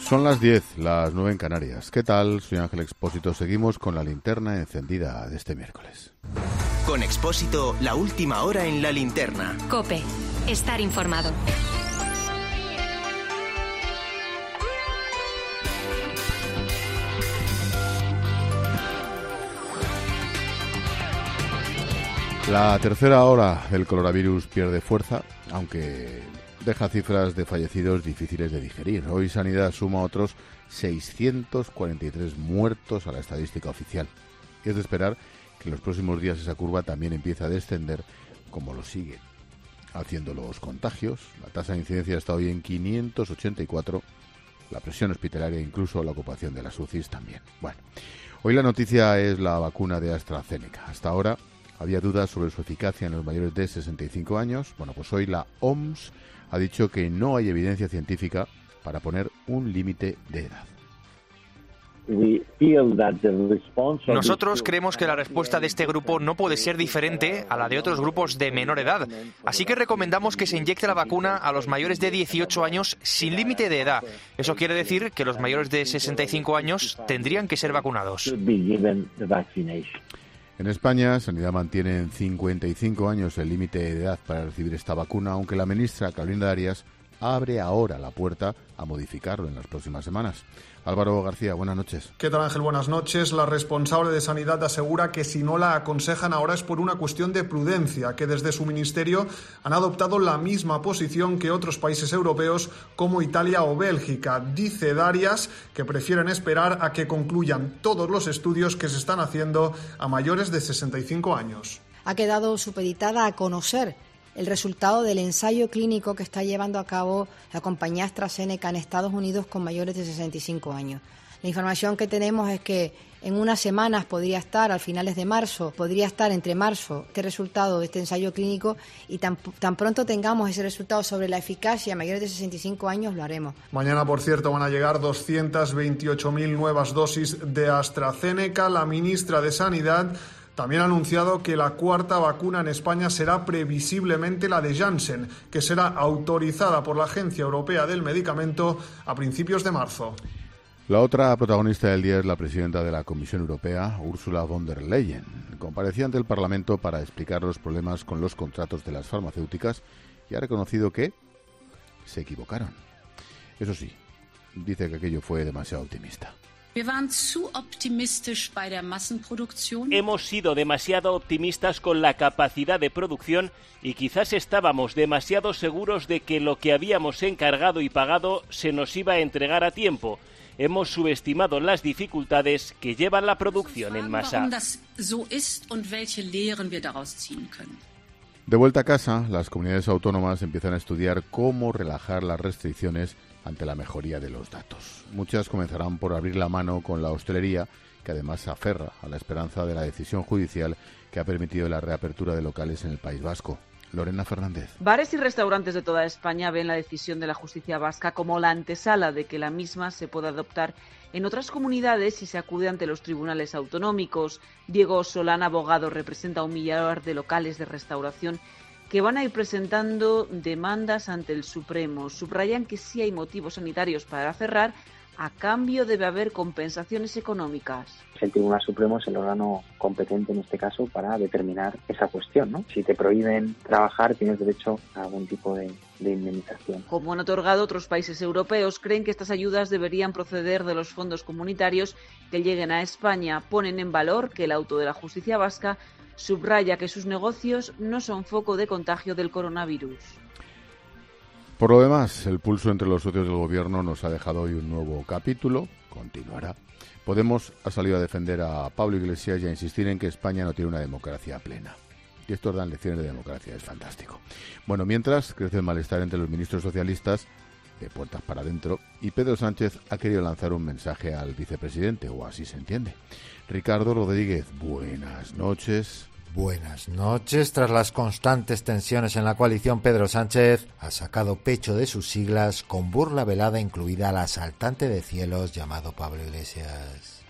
Son las 10, las 9 en Canarias. ¿Qué tal? Soy Ángel Expósito. Seguimos con la linterna encendida de este miércoles. Con Expósito, la última hora en la linterna. COPE. Estar informado. La tercera ola del coronavirus pierde fuerza, aunque deja cifras de fallecidos difíciles de digerir. Hoy Sanidad suma otros 643 muertos a la estadística oficial. Y es de esperar que en los próximos días esa curva también empiece a descender, como lo siguen haciendo los contagios. La tasa de incidencia está hoy en 584, la presión hospitalaria e incluso la ocupación de las UCIs también. Bueno, hoy la noticia es la vacuna de AstraZeneca. Hasta ahora había dudas sobre su eficacia en los mayores de 65 años. Bueno, pues hoy la OMS ha dicho que no hay evidencia científica para poner un límite de edad. Nosotros creemos que la respuesta de este grupo no puede ser diferente a la de otros grupos de menor edad. Así que recomendamos que se inyecte la vacuna a los mayores de 18 años sin límite de edad. Eso quiere decir que los mayores de 65 años tendrían que ser vacunados. En España, Sanidad mantiene en 55 años el límite de edad para recibir esta vacuna, aunque la ministra Carolina Darias abre ahora la puerta a modificarlo en las próximas semanas. Álvaro García, buenas noches. ¿Qué tal, Ángel? Buenas noches. La responsable de Sanidad asegura que si no la aconsejan ahora es por una cuestión de prudencia, que desde su ministerio han adoptado la misma posición que otros países europeos como Italia o Bélgica. Dice Darias que prefieren esperar a que concluyan todos los estudios que se están haciendo a mayores de 65 años. Ha quedado supeditada a conocer el resultado del ensayo clínico que está llevando a cabo la compañía AstraZeneca en Estados Unidos con mayores de 65 años. La información que tenemos es que en unas semanas podría estar, a finales de marzo, podría estar entre marzo este resultado de este ensayo clínico, y tan pronto tengamos ese resultado sobre la eficacia a mayores de 65 años, lo haremos. Mañana, por cierto, van a llegar 228.000 nuevas dosis de AstraZeneca. La ministra de Sanidad también ha anunciado que la cuarta vacuna en España será previsiblemente la de Janssen, que será autorizada por la Agencia Europea del Medicamento a principios de marzo. La otra protagonista del día es la presidenta de la Comisión Europea, Ursula von der Leyen. Comparecía ante el Parlamento para explicar los problemas con los contratos de las farmacéuticas y ha reconocido que se equivocaron. Eso sí, dice que aquello fue demasiado optimista. Hemos sido demasiado optimistas con la capacidad de producción y quizás estábamos demasiado seguros de que lo que habíamos encargado y pagado se nos iba a entregar a tiempo. Hemos subestimado las dificultades que llevan la producción en masa. De vuelta a casa, las comunidades autónomas empiezan a estudiar cómo relajar las restricciones ante la mejoría de los datos. Muchas comenzarán por abrir la mano con la hostelería, que además se aferra a la esperanza de la decisión judicial que ha permitido la reapertura de locales en el País Vasco. Lorena Fernández. Bares y restaurantes de toda España ven la decisión de la justicia vasca como la antesala de que la misma se pueda adoptar en otras comunidades si se acude ante los tribunales autonómicos. Diego Solán, abogado, representa a 1 millar de locales de restauración que van a ir presentando demandas ante el Supremo. Subrayan que sí hay motivos sanitarios para cerrar, a cambio debe haber compensaciones económicas. El Tribunal Supremo es el órgano competente en este caso para determinar esa cuestión, ¿no? Si te prohíben trabajar, tienes derecho a algún tipo de indemnización. Como han otorgado otros países europeos, creen que estas ayudas deberían proceder de los fondos comunitarios que lleguen a España. Ponen en valor que el auto de la justicia vasca subraya que sus negocios no son foco de contagio del coronavirus. Por lo demás, el pulso entre los socios del gobierno nos ha dejado hoy un nuevo capítulo, continuará. Podemos ha salido a defender a Pablo Iglesias y a insistir en que España no tiene una democracia plena. Y estos dan lecciones de democracia, es fantástico. Bueno, mientras crece el malestar entre los ministros socialistas, de puertas para adentro, y Pedro Sánchez ha querido lanzar un mensaje al vicepresidente, o así se entiende. Ricardo Rodríguez, buenas noches. Buenas noches. Tras las constantes tensiones en la coalición, Pedro Sánchez ha sacado pecho de sus siglas con burla velada incluida al asaltante de cielos llamado Pablo Iglesias.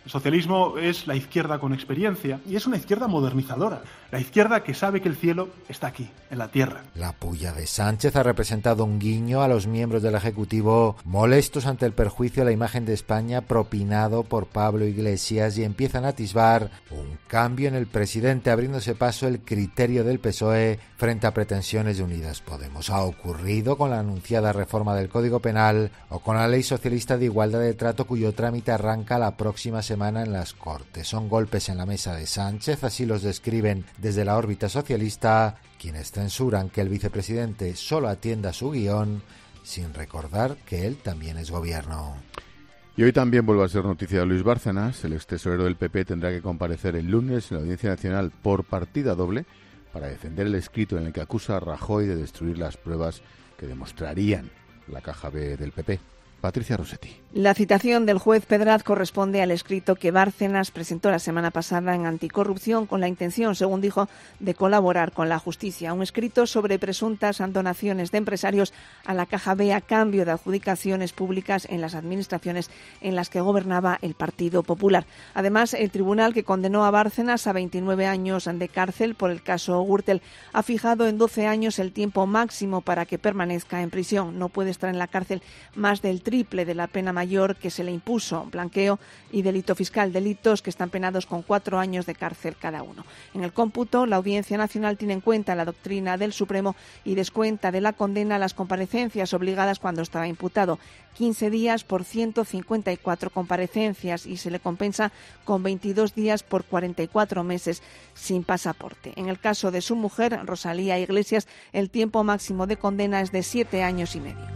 El socialismo es la izquierda con experiencia y es una izquierda modernizadora, la izquierda que sabe que el cielo está aquí, en la tierra. La pulla de Sánchez ha representado un guiño a los miembros del Ejecutivo molestos ante el perjuicio a la imagen de España propinado por Pablo Iglesias y empiezan a atisbar un cambio en el presidente, abriéndose paso el criterio del PSOE frente a pretensiones de Unidas Podemos. Ha ocurrido con la anunciada reforma del Código Penal o con la Ley Socialista de Igualdad de Trato, cuyo trámite arranca la próxima semana en las Cortes. Son golpes en la mesa de Sánchez, así los describen desde la órbita socialista, quienes censuran que el vicepresidente solo atienda su guión, sin recordar que él también es gobierno. Y hoy también vuelve a ser noticia Luis Bárcenas. El extesorero del PP tendrá que comparecer el lunes en la Audiencia Nacional por partida doble para defender el escrito en el que acusa a Rajoy de destruir las pruebas que demostrarían la caja B del PP. Patricia Rossetti. La citación del juez Pedraz corresponde al escrito que Bárcenas presentó la semana pasada en Anticorrupción con la intención, según dijo, de colaborar con la justicia. Un escrito sobre presuntas donaciones de empresarios a la Caja B a cambio de adjudicaciones públicas en las administraciones en las que gobernaba el Partido Popular. Además, el tribunal que condenó a Bárcenas a 29 años de cárcel por el caso Gürtel ha fijado en 12 años el tiempo máximo para que permanezca en prisión. No puede estar en la cárcel más del triple de la pena mayor que se le impuso, blanqueo y delito fiscal, delitos que están penados con 4 años de cárcel cada uno. En el cómputo, la Audiencia Nacional tiene en cuenta la doctrina del Supremo y descuenta de la condena las comparecencias obligadas cuando estaba imputado, 15 días por 154 comparecencias, y se le compensa con 22 días por 44 meses sin pasaporte. En el caso de su mujer, Rosalía Iglesias, el tiempo máximo de condena es de 7 años y medio.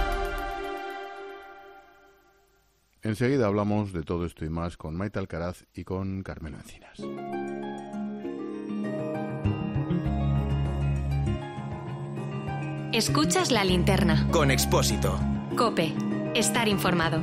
Enseguida hablamos de todo esto y más con Maite Alcaraz y con Carmelo Encinas. Escuchas La Linterna. Con Expósito. COPE. Estar informado.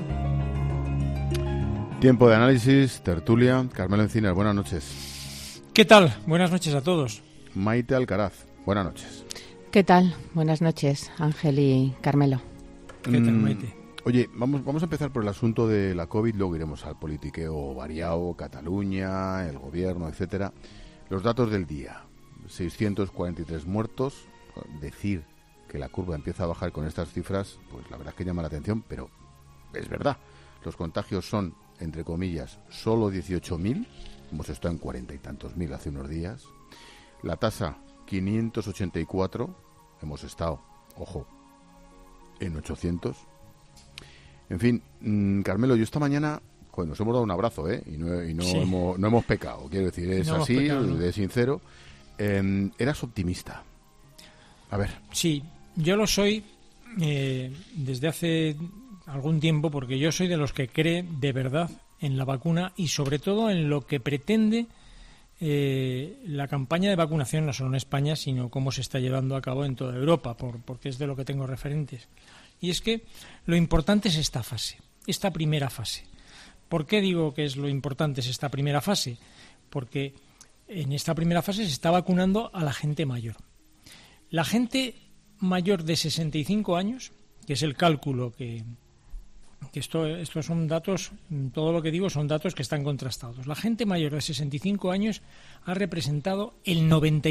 Tiempo de análisis, tertulia. Carmelo Encinas, buenas noches. ¿Qué tal? Buenas noches a todos. Maite Alcaraz, buenas noches. ¿Qué tal? Buenas noches, Ángel y Carmelo. ¿Qué tal, Maite? Oye, vamos a empezar por el asunto de la COVID, luego iremos al politiqueo variado, Cataluña, el gobierno, etcétera. Los datos del día: 643 muertos. Decir que la curva empieza a bajar con estas cifras, pues la verdad es que llama la atención, pero es verdad. Los contagios son, entre comillas, solo 18.000. Hemos estado en 40 y tantos mil hace unos días. La tasa, 584. Hemos estado, ojo, en 800. En fin, Carmelo, yo esta mañana nos hemos dado un abrazo, y no sí. no hemos pecado, quiero decir, es no así, pecado, ¿no? De sincero. Eras optimista. A ver. Sí, yo lo soy desde hace algún tiempo, porque yo soy de los que cree de verdad en la vacuna y sobre todo en lo que pretende la campaña de vacunación, no solo en España, sino cómo se está llevando a cabo en toda Europa, porque es de lo que tengo referentes. Y es que lo importante es esta fase, esta primera fase. ¿Por qué digo que es lo importante es esta primera fase? Porque en esta primera fase se está vacunando a la gente mayor. La gente mayor de 65 años, que es el cálculo que estos son datos, todo lo que digo son datos que están contrastados. La gente mayor de 65 años ha representado el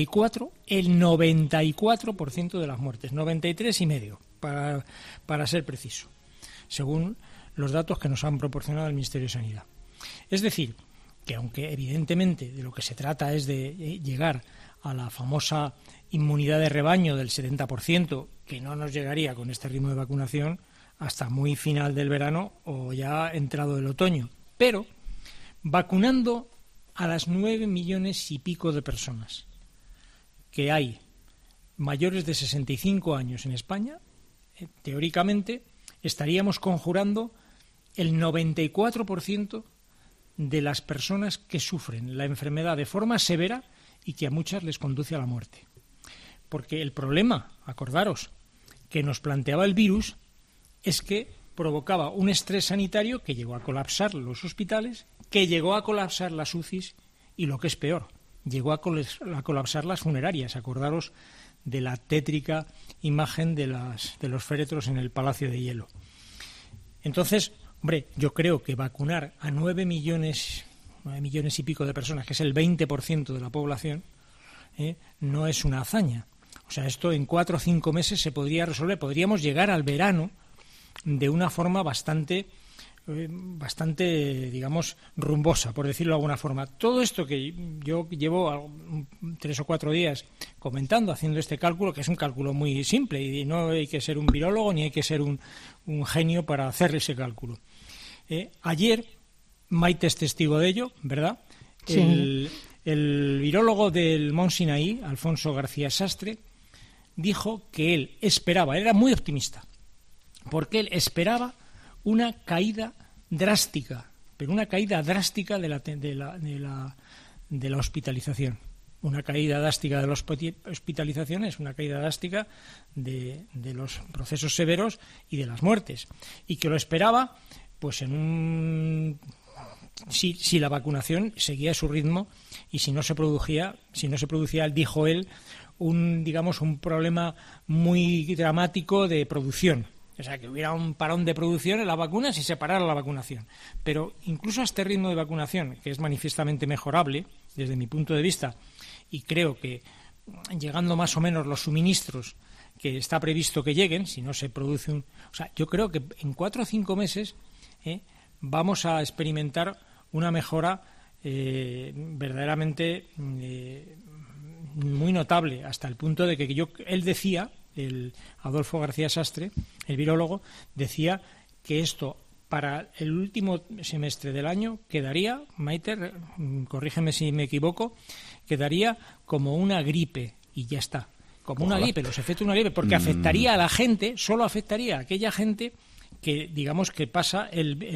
94% de las muertes, 93,5%. Para ser preciso, según los datos que nos han proporcionado el Ministerio de Sanidad. Es decir, que aunque evidentemente de lo que se trata es de llegar a la famosa inmunidad de rebaño del 70%, que no nos llegaría con este ritmo de vacunación hasta muy final del verano o ya entrado el otoño, pero vacunando a las 9 millones y pico de personas que hay mayores de 65 años en España, teóricamente estaríamos conjurando el 94% de las personas que sufren la enfermedad de forma severa y que a muchas les conduce a la muerte. Porque el problema, acordaros, que nos planteaba el virus es que provocaba un estrés sanitario que llegó a colapsar los hospitales, que llegó a colapsar las UCIs y, lo que es peor, llegó a colapsar las funerarias. Acordaros de la tétrica imagen de los féretros en el Palacio de Hielo. Entonces, Hombre, yo creo que vacunar a 9 millones y pico de personas, que es el 20% de la población, no es una hazaña. O sea, esto en 4 o 5 meses se podría resolver. Podríamos llegar al verano de una forma bastante, digamos, rumbosa, por decirlo de alguna forma. Todo esto que yo llevo 3 o 4 días comentando, haciendo este cálculo, que es un cálculo muy simple y no hay que ser un virólogo ni hay que ser un genio para hacer ese cálculo. Ayer, Maite es testigo de ello, ¿verdad? Sí. El virólogo del Mont Sinaí, Alfonso García Sastre, dijo que él esperaba, era muy optimista, porque él esperaba una caída drástica, pero una caída drástica de la hospitalización. Una caída drástica de las hospitalizaciones, una caída drástica de los procesos severos y de las muertes. Y que lo esperaba, pues si la vacunación seguía su ritmo y si no se producía, dijo él, un problema muy dramático de producción. O sea, que hubiera un parón de producción en las vacunas y se parara la vacunación. Pero incluso a este ritmo de vacunación, que es manifiestamente mejorable desde mi punto de vista, y creo que llegando más o menos los suministros que está previsto que lleguen, si no se produce O sea, yo creo que en 4 o 5 meses vamos a experimentar una mejora verdaderamente muy notable, hasta el punto de que él decía, el Adolfo García Sastre, el virólogo, decía que esto para el último semestre del año quedaría, Maite, corrígeme si me equivoco, quedaría como una gripe y ya está, como una gripe, los efectos de una gripe, porque afectaría a la gente, solo afectaría a aquella gente que, digamos, que pasa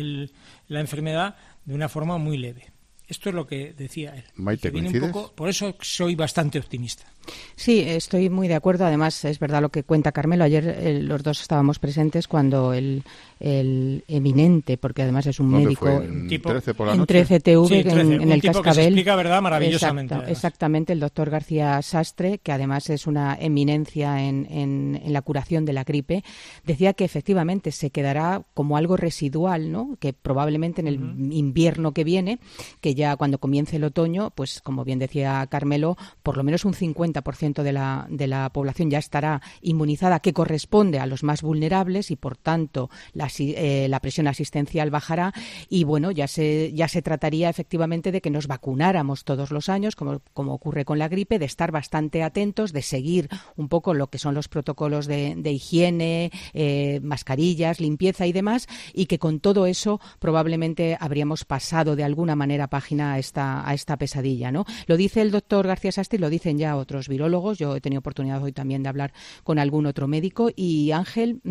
la enfermedad de una forma muy leve. Esto es lo que decía él. Maite, ¿coincides? Por eso soy bastante optimista. Sí, estoy muy de acuerdo. Además, es verdad lo que cuenta Carmelo. Ayer los dos estábamos presentes cuando el eminente, porque además es un médico en 13 por la en noche. 13TV, Sí, 13, en el Cascabel. Que se explica, ¿verdad? Maravillosamente. Exactamente, el doctor García Sastre, que además es una eminencia en la curación de la gripe, decía que efectivamente se quedará como algo residual, ¿no? Que probablemente en el invierno que viene, que ya cuando comience el otoño, pues como bien decía Carmelo, por lo menos un 50% de la población ya estará inmunizada, que corresponde a los más vulnerables, y por tanto la presión asistencial bajará, y bueno, ya se trataría efectivamente de que nos vacunáramos todos los años, como ocurre con la gripe, de estar bastante atentos, de seguir un poco lo que son los protocolos de higiene, mascarillas, limpieza y demás, y que con todo eso probablemente habríamos pasado de alguna manera página a esta pesadilla, ¿no? Lo dice el doctor García Sastre y lo dicen ya otros virólogos. Yo he tenido oportunidad hoy también de hablar con algún otro médico, y Ángel,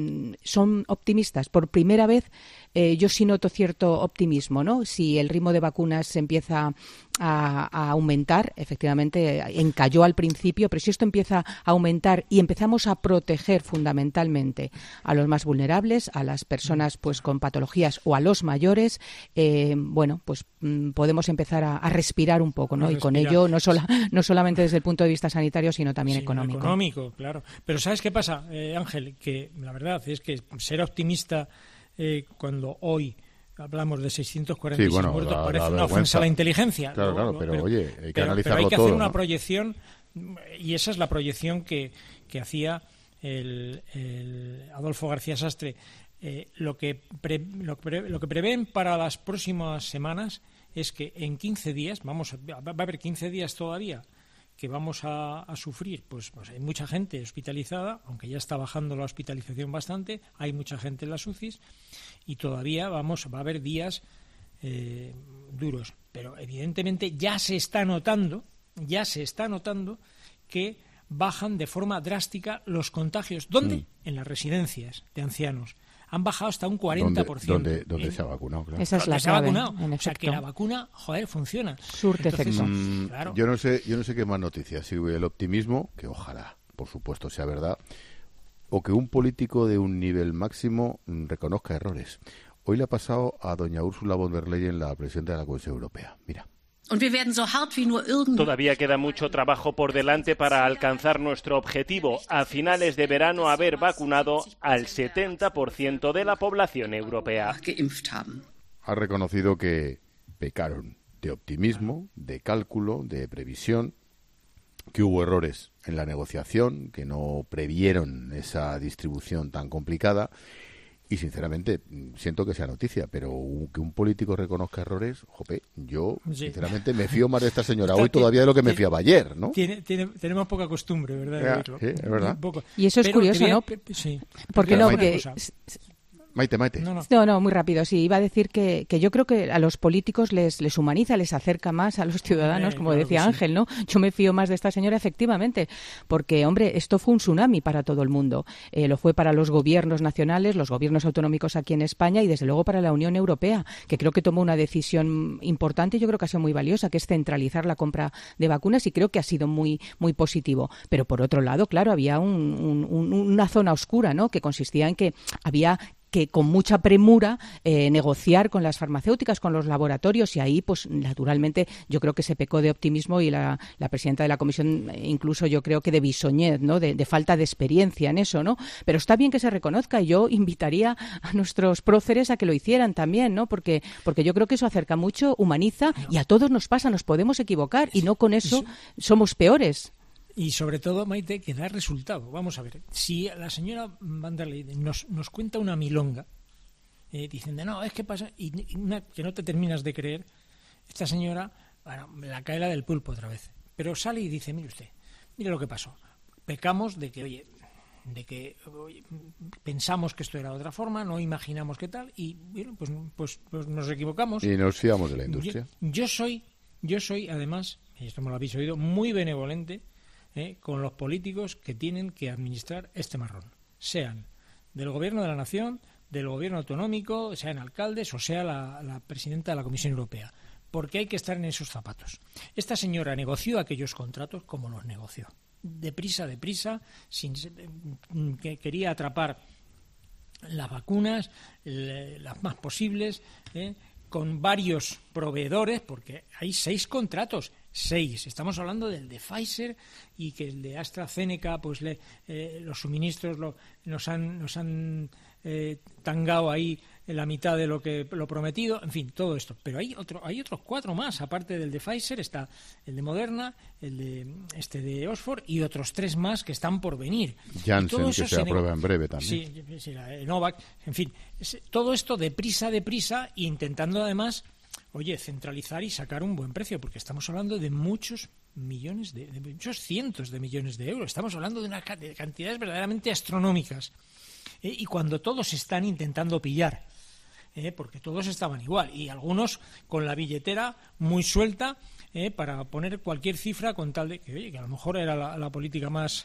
son optimistas. Por primera vez yo sí noto cierto optimismo, ¿no? Si el ritmo de vacunas se empieza a aumentar, efectivamente encalló al principio, pero si esto empieza a aumentar y empezamos a proteger fundamentalmente a los más vulnerables, a las personas pues con patologías o a los mayores, bueno, pues podemos empezar a respirar un poco, ¿no? Y con ello no solamente desde el punto de vista sanitario, sino también económico. Económico, claro. Pero ¿sabes qué pasa, Ángel? Que la verdad es que ser optimista cuando hoy hablamos de 646 muertos, parece una ofensa a la inteligencia. Claro, pero oye, hay que analizarlo todo. Pero hay que hacer una ¿no? proyección, y esa es la proyección que hacía el Adolfo García Sastre. Lo que prevén para las próximas semanas es que en 15 días, va a haber 15 días todavía que vamos a sufrir, pues hay mucha gente hospitalizada, aunque ya está bajando la hospitalización bastante, hay mucha gente en las UCIs, y todavía va a haber días duros. Pero evidentemente ya se está notando que bajan de forma drástica los contagios. ¿Dónde? En las residencias de ancianos. Han bajado hasta un 40%. ¿Dónde se ha vacunado? Claro. Esa es la clave, o sea, que la vacuna, funciona. Surte efecto. Claro. Yo no sé qué más noticias. Si el optimismo, que ojalá, por supuesto, sea verdad, o que un político de un nivel máximo reconozca errores. Hoy le ha pasado a doña Ursula von der Leyen, la presidenta de la Comisión Europea. Mira. Todavía queda mucho trabajo por delante para alcanzar nuestro objetivo, a finales de verano haber vacunado al 70% de la población europea. Ha reconocido que pecaron de optimismo, de cálculo, de previsión, que hubo errores en la negociación, que no previeron esa distribución tan complicada. Y sinceramente, siento que sea noticia, pero que un político reconozca errores, jope, yo sinceramente me fío más de esta señora hoy todavía de lo que me fiaba ayer, ¿no? Tenemos poca costumbre, ¿verdad? Sí, es verdad. Y eso es curioso, ¿no? Sí. Porque no, porque... Maite. No, muy rápido. Sí, iba a decir que yo creo que a los políticos les humaniza, les acerca más a los ciudadanos, como decía Ángel, ¿no? Yo me fío más de esta señora, efectivamente, porque, hombre, esto fue un tsunami para todo el mundo. Lo fue para los gobiernos nacionales, los gobiernos autonómicos aquí en España y, desde luego, para la Unión Europea, que creo que tomó una decisión importante y yo creo que ha sido muy valiosa, que es centralizar la compra de vacunas, y creo que ha sido muy, muy positivo. Pero, por otro lado, claro, había una zona oscura, ¿no?, que consistía en que había que con mucha premura negociar con las farmacéuticas, con los laboratorios, y ahí, pues naturalmente, yo creo que se pecó de optimismo y la presidenta de la Comisión, incluso yo creo que de bisoñez, ¿no?, de falta de experiencia en eso, ¿no? Pero está bien que se reconozca, y yo invitaría a nuestros próceres a que lo hicieran también, ¿no? Porque yo creo que eso acerca mucho, humaniza, y a todos nos pasa, nos podemos equivocar, y no con eso somos peores. Y sobre todo, Maite, que da resultado. Vamos a ver, si la señora Van der Leyen nos cuenta una milonga, diciendo, no, es que pasa, que no te terminas de creer, esta señora, bueno, la cae la del pulpo otra vez. Pero sale y dice, mire usted, mire lo que pasó. Pecamos de que pensamos que esto era de otra forma, no imaginamos qué tal, y bueno, pues nos equivocamos. Y nos fiamos de la industria. Yo soy, además, y esto me lo habéis oído, muy benevolente con los políticos que tienen que administrar este marrón, sean del gobierno de la nación, del gobierno autonómico, sean alcaldes o sea la presidenta de la Comisión Europea, porque hay que estar en esos zapatos. Esta señora negoció aquellos contratos como los negoció, deprisa, que quería atrapar las vacunas, las más posibles, con varios proveedores, porque hay 6 contratos. 6. Estamos hablando del de Pfizer, y que el de AstraZeneca, pues los suministros nos han tangado ahí en la mitad de lo prometido, en fin, todo esto. Pero hay otros 4 más, aparte del de Pfizer, está el de Moderna, el de Oxford y otros 3 más que están por venir. Janssen, que se aprueba en breve también. Sí, la de Novak, en fin, todo esto deprisa, e intentando además, centralizar y sacar un buen precio, porque estamos hablando de muchos millones, de muchos cientos de millones de euros. Estamos hablando de cantidades verdaderamente astronómicas. Y cuando todos están intentando pillar, porque todos estaban igual, y algunos con la billetera muy suelta para poner cualquier cifra con tal de que a lo mejor era la política más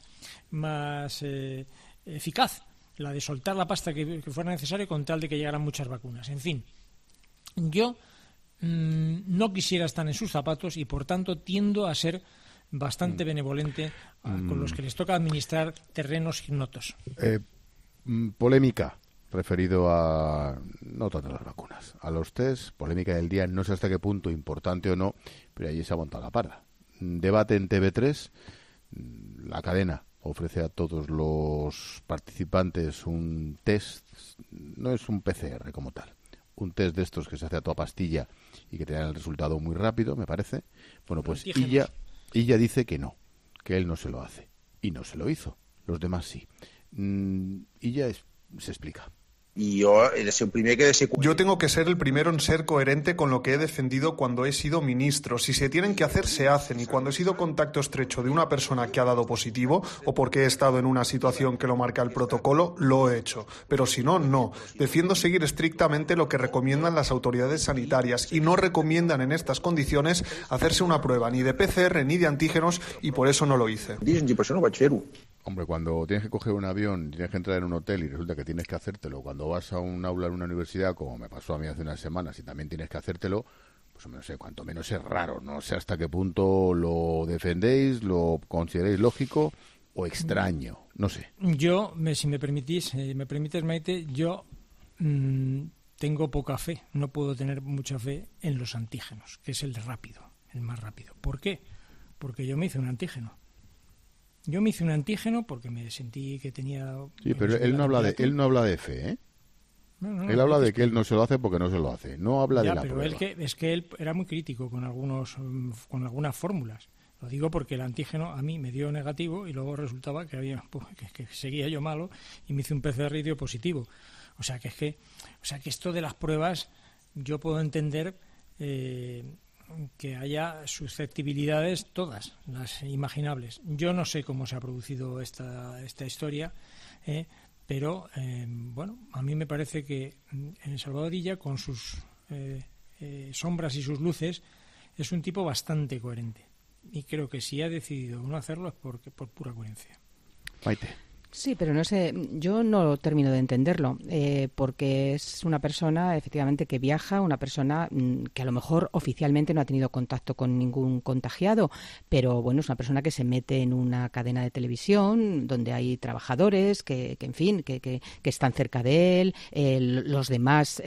eficaz, la de soltar la pasta que fuera necesario con tal de que llegaran muchas vacunas. En fin, yo no quisiera estar en sus zapatos y, por tanto, tiendo a ser bastante benevolente con los que les toca administrar terrenos ignotos. Polémica referido a no tanto a las vacunas, a los test, polémica del día, no sé hasta qué punto, importante o no, pero ahí se ha montado la parda. Debate en TV3, la cadena ofrece a todos los participantes un test, no es un PCR como tal, un test de estos que se hace a toda pastilla y que te dan el resultado muy rápido, me parece. Bueno, pues ella dice que no, que él no se lo hace, y no se lo hizo, los demás sí. Se explica. Y yo tengo que ser el primero en ser coherente con lo que he defendido cuando he sido ministro. Si se tienen que hacer, se hacen. Y cuando he sido contacto estrecho de una persona que ha dado positivo, o porque he estado en una situación que lo marca el protocolo, lo he hecho. Pero si no, no. Defiendo seguir estrictamente lo que recomiendan las autoridades sanitarias, y no recomiendan en estas condiciones hacerse una prueba ni de PCR ni de antígenos, y por eso no lo hice. Hombre, cuando tienes que coger un avión, tienes que entrar en un hotel y resulta que tienes que hacértelo, cuando vas a un aula en una universidad, como me pasó a mí hace unas semanas, y también tienes que hacértelo, pues no sé, cuanto menos es raro, no sé hasta qué punto lo defendéis, lo consideráis lógico o extraño, no sé. Yo, si me permites, Maite, yo tengo poca fe, no puedo tener mucha fe en los antígenos, que es el rápido. el más rápido. ¿Por qué? Porque yo me hice un antígeno. Yo me hice un antígeno porque me sentí que tenía... Sí, pero él no habla de fe, ¿eh? No, él habla de que él no se lo hace porque no se lo hace. No habla de la prueba. Es que él era muy crítico con algunas fórmulas. Lo digo porque el antígeno a mí me dio negativo y luego resultaba que que seguía yo malo y me hice un PCR y dio positivo. O sea que esto de las pruebas yo puedo entender que haya susceptibilidades todas las imaginables. Yo no sé cómo se ha producido esta historia, pero bueno, a mí me parece que Salvador Illa, con sus sombras y sus luces, es un tipo bastante coherente. Y creo que si ha decidido no hacerlo es por pura coherencia. Maite. Sí, pero no sé, yo no termino de entenderlo, porque es una persona, efectivamente, que viaja, una persona que a lo mejor oficialmente no ha tenido contacto con ningún contagiado, pero bueno, es una persona que se mete en una cadena de televisión donde hay trabajadores que en fin, que están cerca de él, los demás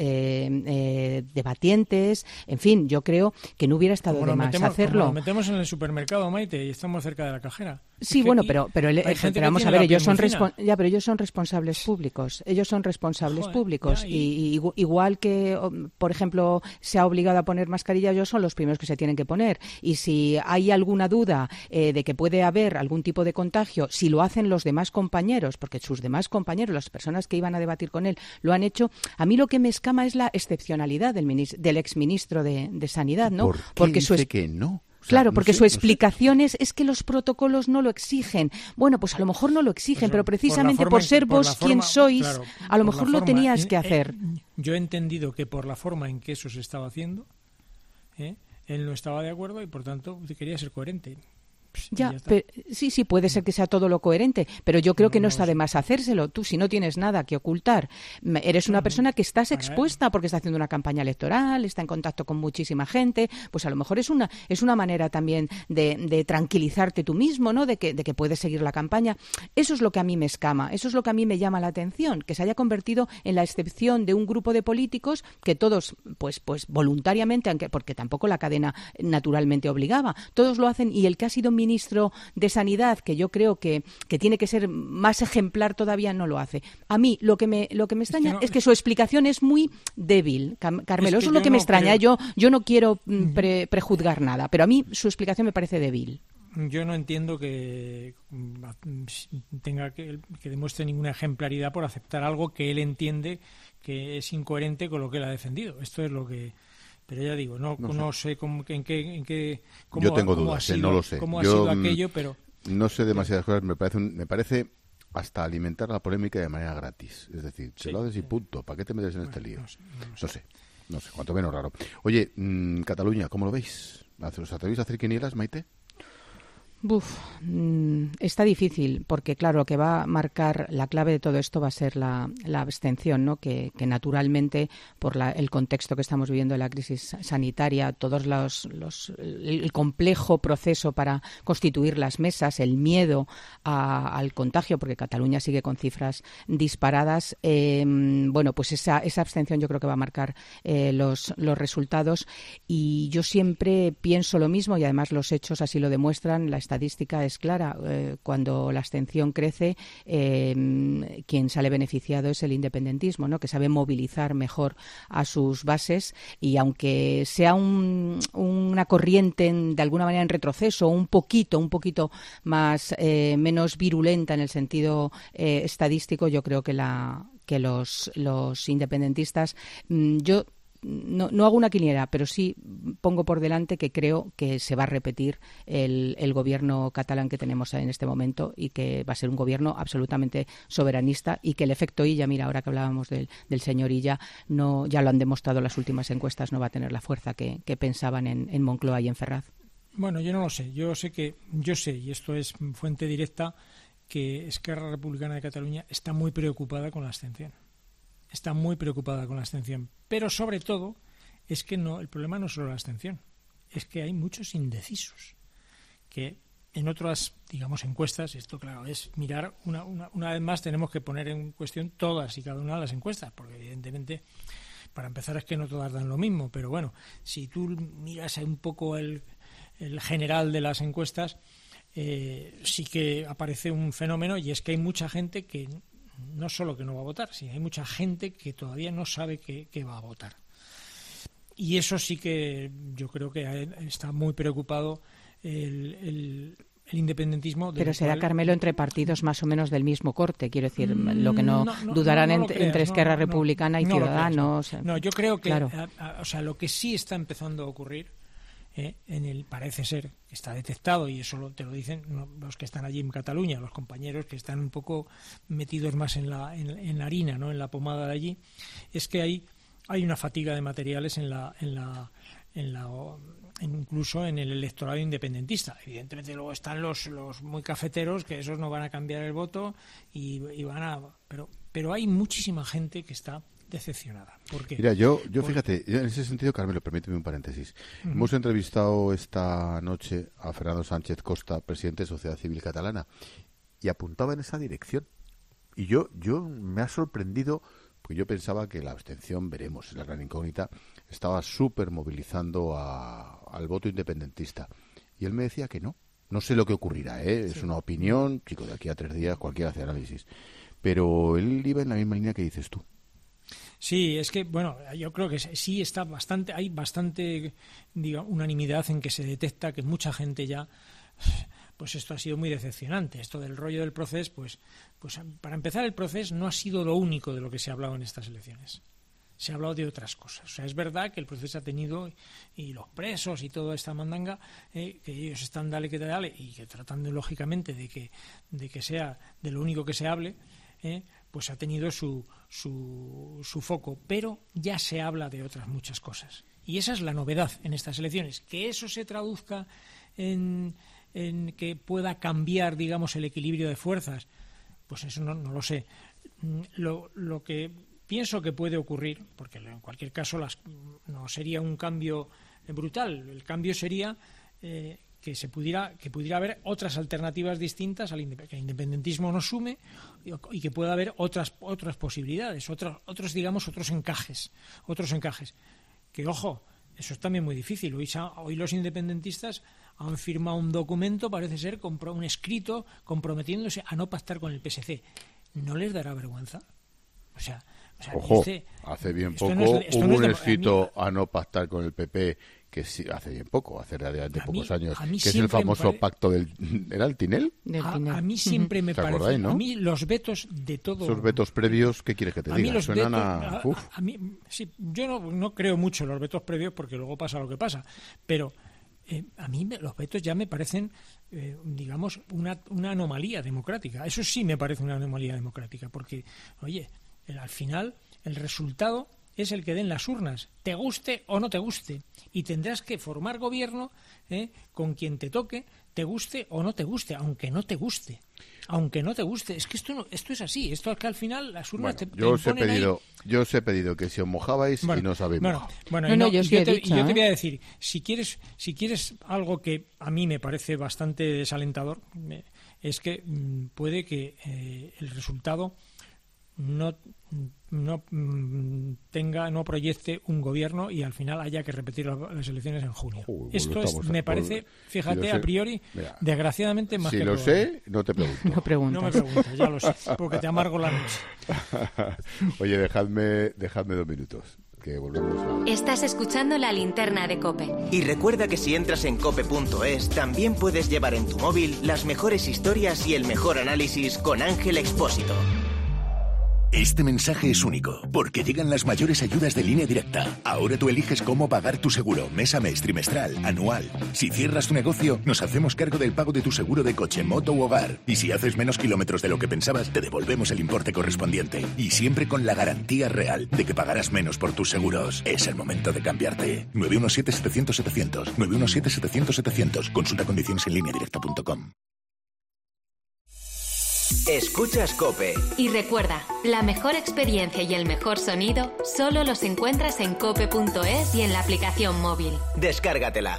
debatientes, en fin, yo creo que no hubiera estado de más hacerlo. Como nos metemos en el supermercado, Maite, y estamos cerca de la cajera. Sí, bueno, pero vamos a ver, ellos son responsables públicos. Ellos son responsables públicos. Y igual que, por ejemplo, se ha obligado a poner mascarilla, ellos son los primeros que se tienen que poner. Y si hay alguna duda de que puede haber algún tipo de contagio, si lo hacen los demás compañeros, porque sus demás compañeros, las personas que iban a debatir con él, lo han hecho, a mí lo que me escama es la excepcionalidad del exministro de Sanidad, ¿no? ¿Por qué dice que no? O sea, claro, porque su explicación es que los protocolos no lo exigen. Bueno, pues a lo mejor no lo exigen, pero precisamente por ser vos quien sois, claro, a lo mejor lo tenías que hacer. Yo he entendido que por la forma en que eso se estaba haciendo, él no estaba de acuerdo y por tanto quería ser coherente. Ya, pero, sí, puede ser que sea todo lo coherente, pero yo creo que no está de más hacérselo. Tú, si no tienes nada que ocultar, eres una persona que estás expuesta porque está haciendo una campaña electoral, está en contacto con muchísima gente, pues a lo mejor es una manera también de tranquilizarte tú mismo, ¿no? De que puedes seguir la campaña. Eso es lo que a mí me escama, eso es lo que a mí me llama la atención, que se haya convertido en la excepción de un grupo de políticos que todos, pues voluntariamente, aunque porque tampoco la cadena naturalmente obligaba, todos lo hacen, y el que ha sido ministro de Sanidad, que yo creo que tiene que ser más ejemplar todavía, no lo hace. A mí lo que me extraña es que su explicación es muy débil, Carmelo. Eso es lo que me extraña. Yo no quiero prejuzgar nada, pero a mí su explicación me parece débil. Yo no entiendo que tenga que demuestre ninguna ejemplaridad por aceptar algo que él entiende que es incoherente con lo que él ha defendido. Esto es lo que... Pero ya digo, no sé cómo, en qué cómo, yo tengo dudas, no lo sé. Cómo ha sido aquello, pero no sé demasiadas cosas. Me parece hasta alimentar la polémica de manera gratis. Es decir, te lo haces y punto. ¿Para qué te metes en este lío? No sé, cuanto menos raro. Oye, Cataluña, ¿cómo lo veis? ¿Os atrevéis a hacer quinielas, Maite? Está difícil, porque claro, lo que va a marcar la clave de todo esto va a ser la abstención, ¿no? Que naturalmente, por el contexto que estamos viviendo de la crisis sanitaria, todos el complejo proceso para constituir las mesas, el miedo al contagio, porque Cataluña sigue con cifras disparadas, bueno, pues esa abstención yo creo que va a marcar los resultados, y yo siempre pienso lo mismo, y además los hechos así lo demuestran. La estadística es clara. Cuando la abstención crece, quien sale beneficiado es el independentismo, ¿no? Que sabe movilizar mejor a sus bases, y aunque sea una corriente de alguna manera en retroceso, un poquito más menos virulenta en el sentido estadístico, yo creo que los independentistas, yo no hago una quiniela, pero sí pongo por delante que creo que se va a repetir el gobierno catalán que tenemos en este momento, y que va a ser un gobierno absolutamente soberanista, y que el efecto Illa, mira, ahora que hablábamos del señor Illa, ya lo han demostrado las últimas encuestas, no va a tener la fuerza que pensaban en Moncloa y en Ferraz. Bueno, yo no lo sé. Yo sé, y esto es fuente directa, que Esquerra Republicana de Cataluña está muy preocupada con la abstención. Está muy preocupada con la abstención, pero sobre todo es que el problema no es solo la abstención, es que hay muchos indecisos, que en otras, digamos, encuestas, esto claro, es mirar una vez más, tenemos que poner en cuestión todas y cada una de las encuestas, porque evidentemente, para empezar, es que no todas dan lo mismo, pero bueno, si tú miras un poco el general de las encuestas, sí que aparece un fenómeno, y es que hay mucha gente que no solo que no va a votar, sino hay mucha gente que todavía no sabe que va a votar. Y eso sí que yo creo que está muy preocupado el independentismo. Pero será, Carmelo, entre partidos más o menos del mismo corte, quiero decir, lo que no dudarán entre Esquerra Republicana y Ciudadanos. No, yo creo que, claro. O sea, lo que sí está empezando a ocurrir, parece ser que está detectado, y eso te lo dicen los que están allí en Cataluña, los compañeros que están un poco metidos más en la harina, ¿no?, en la pomada de allí, es que hay una fatiga de materiales incluso en el electorado independentista. Evidentemente luego están los muy cafeteros, que esos no van a cambiar el voto y van a... Pero hay muchísima gente que está decepcionada. ¿Por qué? Mira, fíjate, en ese sentido, Carmelo, permíteme un paréntesis. Hemos entrevistado esta noche a Fernando Sánchez Costa, presidente de Sociedad Civil Catalana, y apuntaba en esa dirección. Y yo me ha sorprendido, porque yo pensaba que la abstención, veremos, la gran incógnita, estaba súper movilizando al voto independentista. Y él me decía que no. No sé lo que ocurrirá, es una opinión, chico, de aquí a 3 días cualquiera hace análisis. Pero él iba en la misma línea que dices tú. Sí, es que, bueno, yo creo que sí hay bastante unanimidad en que se detecta que mucha gente ya, pues esto ha sido muy decepcionante. Esto del rollo del proceso, pues para empezar, el proceso no ha sido lo único de lo que se ha hablado en estas elecciones. Se ha hablado de otras cosas. O sea, es verdad que el proceso ha tenido, y los presos y toda esta mandanga, que ellos están dale que te dale, y que tratando lógicamente de que sea de lo único que se hable, pues ha tenido su foco, pero ya se habla de otras muchas cosas. Y esa es la novedad en estas elecciones, que eso se traduzca en que pueda cambiar, digamos, el equilibrio de fuerzas, pues eso no lo sé. Lo que pienso que puede ocurrir, porque en cualquier caso no sería un cambio brutal, el cambio sería que pudiera haber otras alternativas distintas que el independentismo no sume, y que pueda haber otras posibilidades, otros encajes, que, ojo, eso es también muy difícil. Hoy los independentistas han firmado un documento, parece ser, un escrito comprometiéndose a no pactar con el PSC. ¿No les dará vergüenza? O sea, ojo, hace bien poco hubo un escrito a no pactar con el PP, que sí, hace bien poco, hace relativamente pocos años, que es el famoso pacto del... ¿Era el Tinel? A mí siempre me parece... ¿Acordáis, no? A mí los vetos de todo... Esos vetos previos, ¿qué quieres que te diga? Suenan a mí, sí, yo no creo mucho en los vetos previos, porque luego pasa lo que pasa, pero a mí los vetos ya me parecen, digamos, una anomalía democrática. Eso sí me parece una anomalía democrática, porque, oye, al final el resultado es el que den las urnas, te guste o no te guste, y tendrás que formar gobierno con quien te toque, te guste o no te guste, aunque no te guste. Es que esto es así, esto es que al final las urnas yo os he pedido que si os mojabais y no sabéis mojar. Yo te voy a decir, si quieres algo que a mí me parece bastante desalentador, es que puede que el resultado no proyecte un gobierno y al final haya que repetir las elecciones en junio. Esto me parece, fíjate, a priori, mira, desgraciadamente más que si lo sé, no te pregunto. No me preguntas, ya lo sé, porque te amargo la noche. Oye, dejadme 2 minutos, que volvemos. Estás escuchando La Linterna de COPE. Y recuerda que si entras en cope.es, también puedes llevar en tu móvil las mejores historias y el mejor análisis con Ángel Expósito. Este mensaje es único, porque llegan las mayores ayudas de Línea Directa. Ahora tú eliges cómo pagar tu seguro, mes a mes, trimestral, anual. Si cierras tu negocio, nos hacemos cargo del pago de tu seguro de coche, moto u hogar. Y si haces menos kilómetros de lo que pensabas, te devolvemos el importe correspondiente. Y siempre con la garantía real de que pagarás menos por tus seguros. Es el momento de cambiarte. 917-700-700. 917-700-700. Consulta condiciones en lineadirecta.com. Escuchas COPE. Y recuerda, la mejor experiencia y el mejor sonido solo los encuentras en cope.es y en la aplicación móvil. Descárgatela.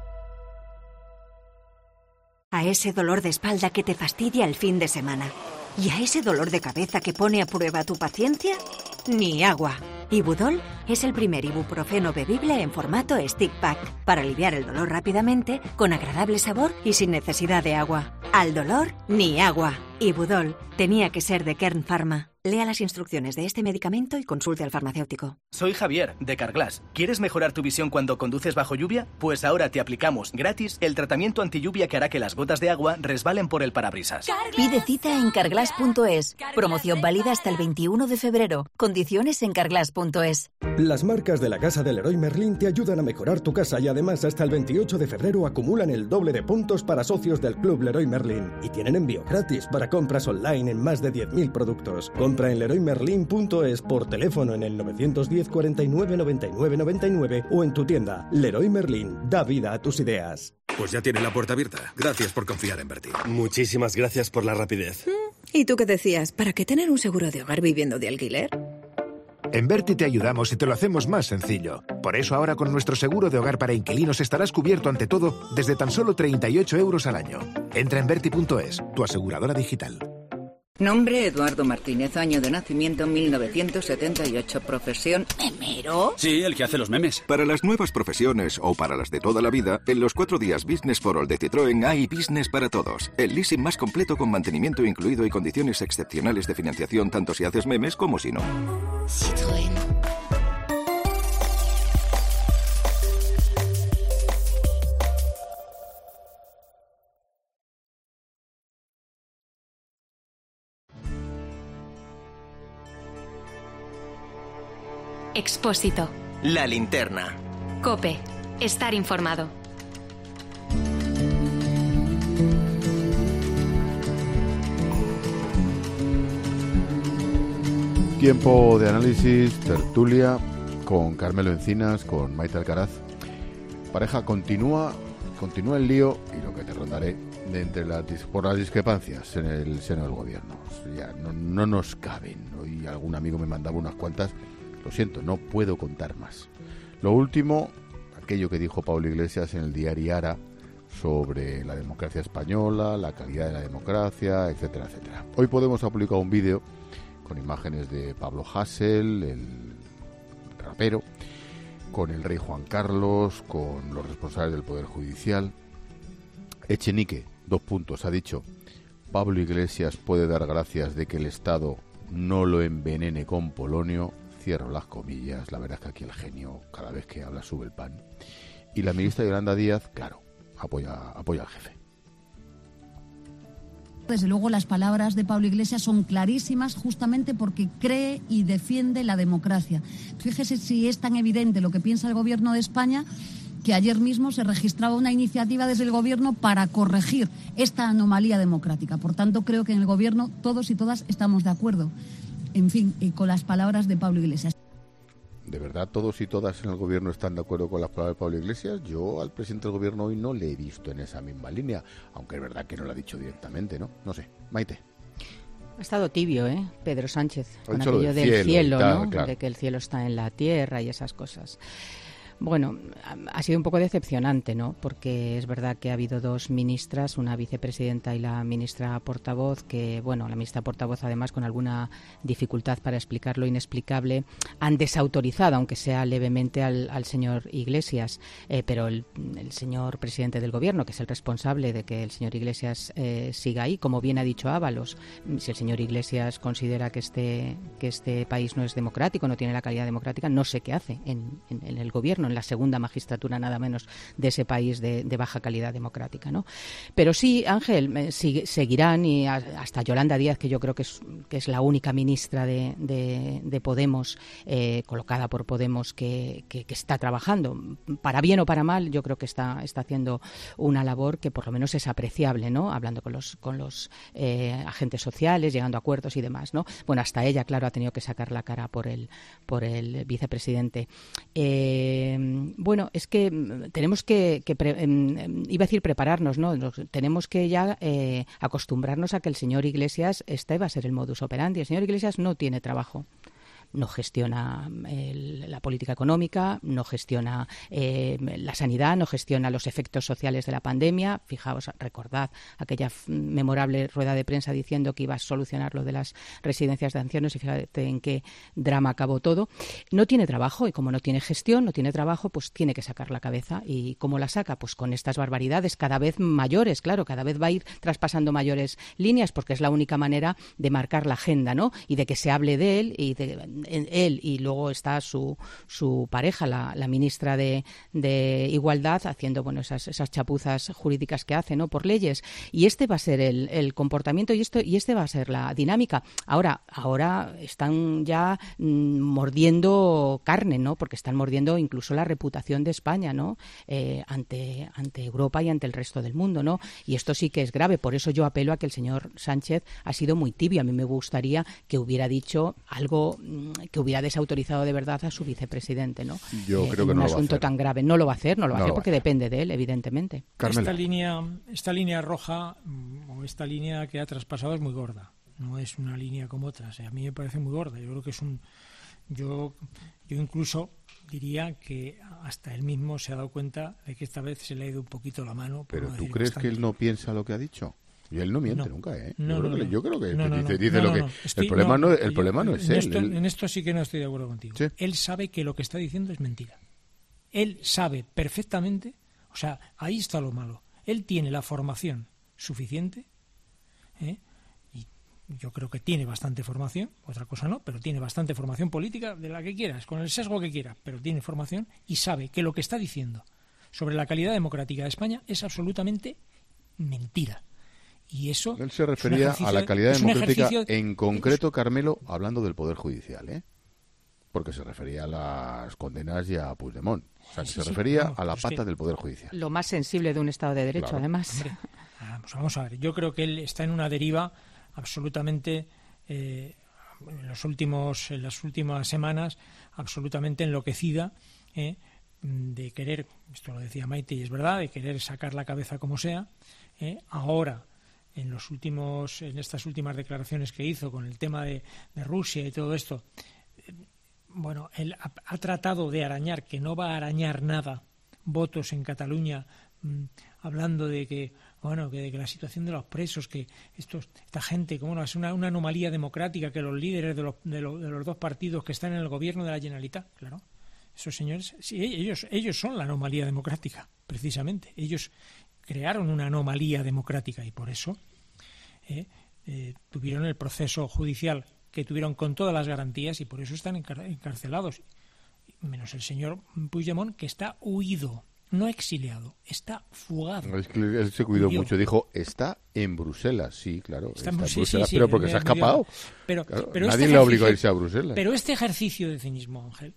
A ese dolor de espalda que te fastidia el fin de semana. Y a ese dolor de cabeza que pone a prueba tu paciencia, ni agua. Ibudol Es el primer ibuprofeno bebible en formato stick pack para aliviar el dolor rápidamente, con agradable sabor y sin necesidad de agua. Al dolor, ni agua. Ibudol tenía que ser de Kern Pharma. Lea las instrucciones de este medicamento y consulte al farmacéutico. Soy Javier, de Carglass. ¿Quieres mejorar tu visión cuando conduces bajo lluvia? Pues ahora te aplicamos gratis el tratamiento antilluvia que hará que las gotas de agua resbalen por el parabrisas. Pide cita en carglass.es. Promoción válida hasta el 21 de febrero. Condiciones en carglass.es. Las marcas de la casa del Leroy Merlin te ayudan a mejorar tu casa y además hasta el 28 de febrero acumulan el doble de puntos para socios del Club Leroy Merlin. Y tienen envío gratis para compras online en más de 10.000 productos. Compra en leroymerlin.es por teléfono en el 910 49 99 99 o en tu tienda. Leroy Merlin, da vida a tus ideas. Pues ya tiene la puerta abierta. Gracias por confiar en Berti. Muchísimas gracias por la rapidez. ¿Y tú qué decías? ¿Para qué tener un seguro de hogar viviendo de alquiler? En Berti te ayudamos y te lo hacemos más sencillo. Por eso ahora con nuestro seguro de hogar para inquilinos estarás cubierto ante todo desde tan solo 38 euros al año. Entra en Berti.es, tu aseguradora digital. Nombre: Eduardo Martínez. Año de nacimiento: 1978. Profesión: memero. Sí, el que hace los memes. Para las nuevas profesiones o para las de toda la vida, en los 4 días Business for All de Citroën hay Business para todos. El leasing más completo con mantenimiento incluido y condiciones excepcionales de financiación tanto si haces memes como si no. Citroën. Expósito. La linterna. COPE. Estar informado. Tiempo de análisis, tertulia, con Carmelo Encinas, con Maite Alcaraz. Pareja, continúa el lío y lo que te rondaré por las discrepancias en el seno del gobierno. Ya no nos caben. Hoy algún amigo me mandaba unas cuantas. Lo siento, no puedo contar más. Lo último, aquello que dijo Pablo Iglesias en el diario Ara sobre la democracia española, la calidad de la democracia, etcétera, etcétera. Hoy Podemos ha publicado un vídeo con imágenes de Pablo Hasél, el rapero, con el rey Juan Carlos, con los responsables del Poder Judicial. Echenique, 2 puntos, ha dicho: Pablo Iglesias puede dar gracias de que el Estado no lo envenene con polonio. Cierro las comillas. La verdad es que aquí el genio, cada vez que habla, sube el pan. Y la ministra Yolanda Díaz, claro, apoya al jefe. Desde luego las palabras de Pablo Iglesias son clarísimas, justamente porque cree y defiende la democracia. Fíjese si es tan evidente lo que piensa el Gobierno de España, que ayer mismo se registraba una iniciativa desde el Gobierno para corregir esta anomalía democrática. Por tanto, creo que en el Gobierno todos y todas estamos de acuerdo, en fin, con las palabras de Pablo Iglesias. ¿De verdad todos y todas en el gobierno están de acuerdo con las palabras de Pablo Iglesias? Yo al presidente del gobierno hoy no le he visto en esa misma línea, aunque es verdad que no lo ha dicho directamente, ¿no? No sé. Maite. Ha estado tibio, Pedro Sánchez, con aquello del cielo, tal, ¿no? Claro. De que el cielo está en la tierra y esas cosas. Bueno, ha sido un poco decepcionante, ¿no? Porque es verdad que ha habido 2 ministras, una vicepresidenta y la ministra portavoz, que, bueno, la ministra portavoz, además, con alguna dificultad para explicar lo inexplicable, han desautorizado, aunque sea levemente, al señor Iglesias. Pero el señor presidente del Gobierno, que es el responsable de que el señor Iglesias siga ahí, como bien ha dicho Ábalos, si el señor Iglesias considera que este país no es democrático, no tiene la calidad democrática, no sé qué hace en el Gobierno, en la segunda magistratura nada menos de ese país de baja calidad democrática, ¿no? Pero sí, Ángel, seguirán, y hasta Yolanda Díaz, que yo creo que es la única ministra de Podemos, colocada por Podemos, que está trabajando, para bien o para mal. Yo creo que está haciendo una labor que por lo menos es apreciable, ¿no? Hablando con los agentes sociales, llegando a acuerdos y demás, ¿no? Bueno, hasta ella, claro, ha tenido que sacar la cara por el vicepresidente. Bueno, es que tenemos iba a decir prepararnos, ¿no? Tenemos que ya acostumbrarnos a que el señor Iglesias, este va a ser el modus operandi. El señor Iglesias no tiene trabajo. no gestiona la política económica, no gestiona la sanidad, no gestiona los efectos sociales de la pandemia. Fijaos, recordad aquella memorable rueda de prensa diciendo que iba a solucionar lo de las residencias de ancianos y fíjate en qué drama acabó todo. No tiene trabajo y como no tiene gestión, no tiene trabajo, pues tiene que sacar la cabeza. ¿Y cómo la saca? Pues con estas barbaridades cada vez mayores, claro, cada vez va a ir traspasando mayores líneas porque es la única manera de marcar la agenda, ¿no? Y de que se hable de él y luego está su pareja, la ministra de Igualdad, haciendo esas chapuzas jurídicas que hace, ¿no? Por leyes. Y este va a ser el comportamiento y este va a ser la dinámica. Ahora están ya mordiendo carne, ¿no? Porque están mordiendo incluso la reputación de España, ¿no? Ante Europa y ante el resto del mundo, ¿no? Y esto sí que es grave. Por eso yo apelo a que el señor Sánchez ha sido muy tibio. A mí me gustaría que hubiera dicho algo que hubiera desautorizado de verdad a su vicepresidente, ¿no? Yo creo que no lo va a hacer. Un asunto tan grave. No lo va a hacer porque depende de él, evidentemente. Esta línea roja o esta línea que ha traspasado es muy gorda. No es una línea como otras. A mí me parece muy gorda. Yo creo que es yo incluso diría que hasta él mismo se ha dado cuenta de que esta vez se le ha ido un poquito la mano. ¿Pero tú crees que él no piensa lo que ha dicho? Y él no miente nunca, ¿eh? Yo creo que dice lo que... El problema no es él. En esto sí que no estoy de acuerdo contigo. ¿Sí? Él sabe que lo que está diciendo es mentira. Él sabe perfectamente, o sea, ahí está lo malo. Él tiene la formación suficiente, y yo creo que tiene bastante formación, otra cosa no, pero tiene bastante formación política, de la que quieras, con el sesgo que quieras, pero tiene formación y sabe que lo que está diciendo sobre la calidad democrática de España es absolutamente mentira. Y eso él se refería a la calidad democrática en concreto, Carmelo, hablando del Poder Judicial, ¿eh? Porque se refería a las condenas y a Puigdemont. O sea, que se refería a la pata del Poder Judicial. Lo más sensible de un Estado de Derecho, claro. Además. Hombre, vamos a ver. Yo creo que él está en una deriva absolutamente, en las últimas semanas, absolutamente enloquecida, de querer, esto lo decía Maite y es verdad, de querer sacar la cabeza como sea. Ahora, en estas últimas declaraciones que hizo con el tema de Rusia y todo esto, él ha tratado de arañar, que no va a arañar nada, votos en Cataluña, hablando de que la situación de los presos, que esta gente, como es una anomalía democrática, que los líderes de los dos partidos que están en el gobierno de la Generalitat, claro, esos señores, sí, ellos son la anomalía democrática, precisamente. Ellos crearon una anomalía democrática y por eso tuvieron el proceso judicial que tuvieron con todas las garantías y por eso están encarcelados, menos el señor Puigdemont, que está huido, no exiliado, está fugado. Es que él se cuidó mucho, dijo, está en Bruselas, sí, claro, está en Bruselas, pero porque se ha escapado. Pero nadie le obligó a irse a Bruselas. Pero este ejercicio de cinismo, Ángel,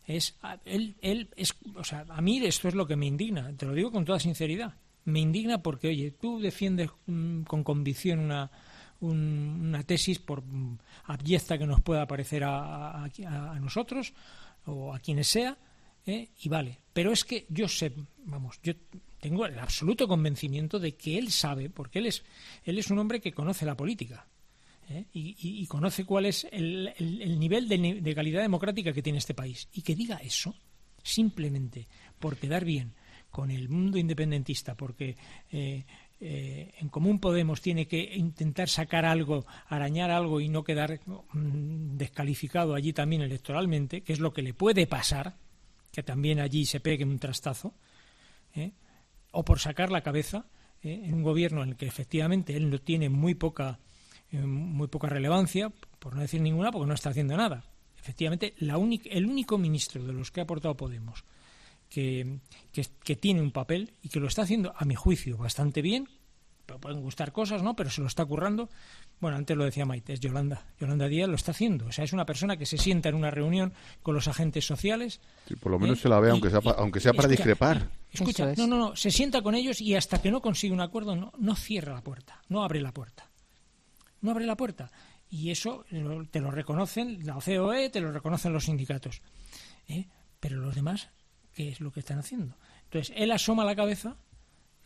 a mí esto es lo que me indigna, te lo digo con toda sinceridad. Me indigna porque, oye, tú defiendes con convicción una tesis, por abyecta que nos pueda parecer a nosotros o a quienes sea, y vale. Pero es que yo tengo el absoluto convencimiento de que él sabe, porque él es un hombre que conoce la política, y conoce cuál es el nivel de calidad democrática que tiene este país. Y que diga eso simplemente por quedar bien con el mundo independentista, porque en Común Podemos tiene que intentar sacar algo, arañar algo y no quedar descalificado allí también electoralmente, que es lo que le puede pasar, que también allí se pegue un trastazo, o por sacar la cabeza en un gobierno en el que efectivamente él no tiene muy poca relevancia, por no decir ninguna, porque no está haciendo nada. Efectivamente, el único ministro de los que ha aportado Podemos que tiene un papel y que lo está haciendo, a mi juicio, bastante bien, pero pueden gustar cosas, ¿no? Pero se lo está currando. Bueno, antes lo decía Maite, es Yolanda Díaz, lo está haciendo. O sea, es una persona que se sienta en una reunión con los agentes sociales. Sí, por lo menos se la ve, aunque sea para discrepar. Escucha, no, se sienta con ellos y hasta que no consigue un acuerdo no cierra la puerta, no abre la puerta. No abre la puerta. Y eso te lo reconocen la COE, te lo reconocen los sindicatos. Pero los demás, ¿qué es lo que están haciendo? Entonces, él asoma la cabeza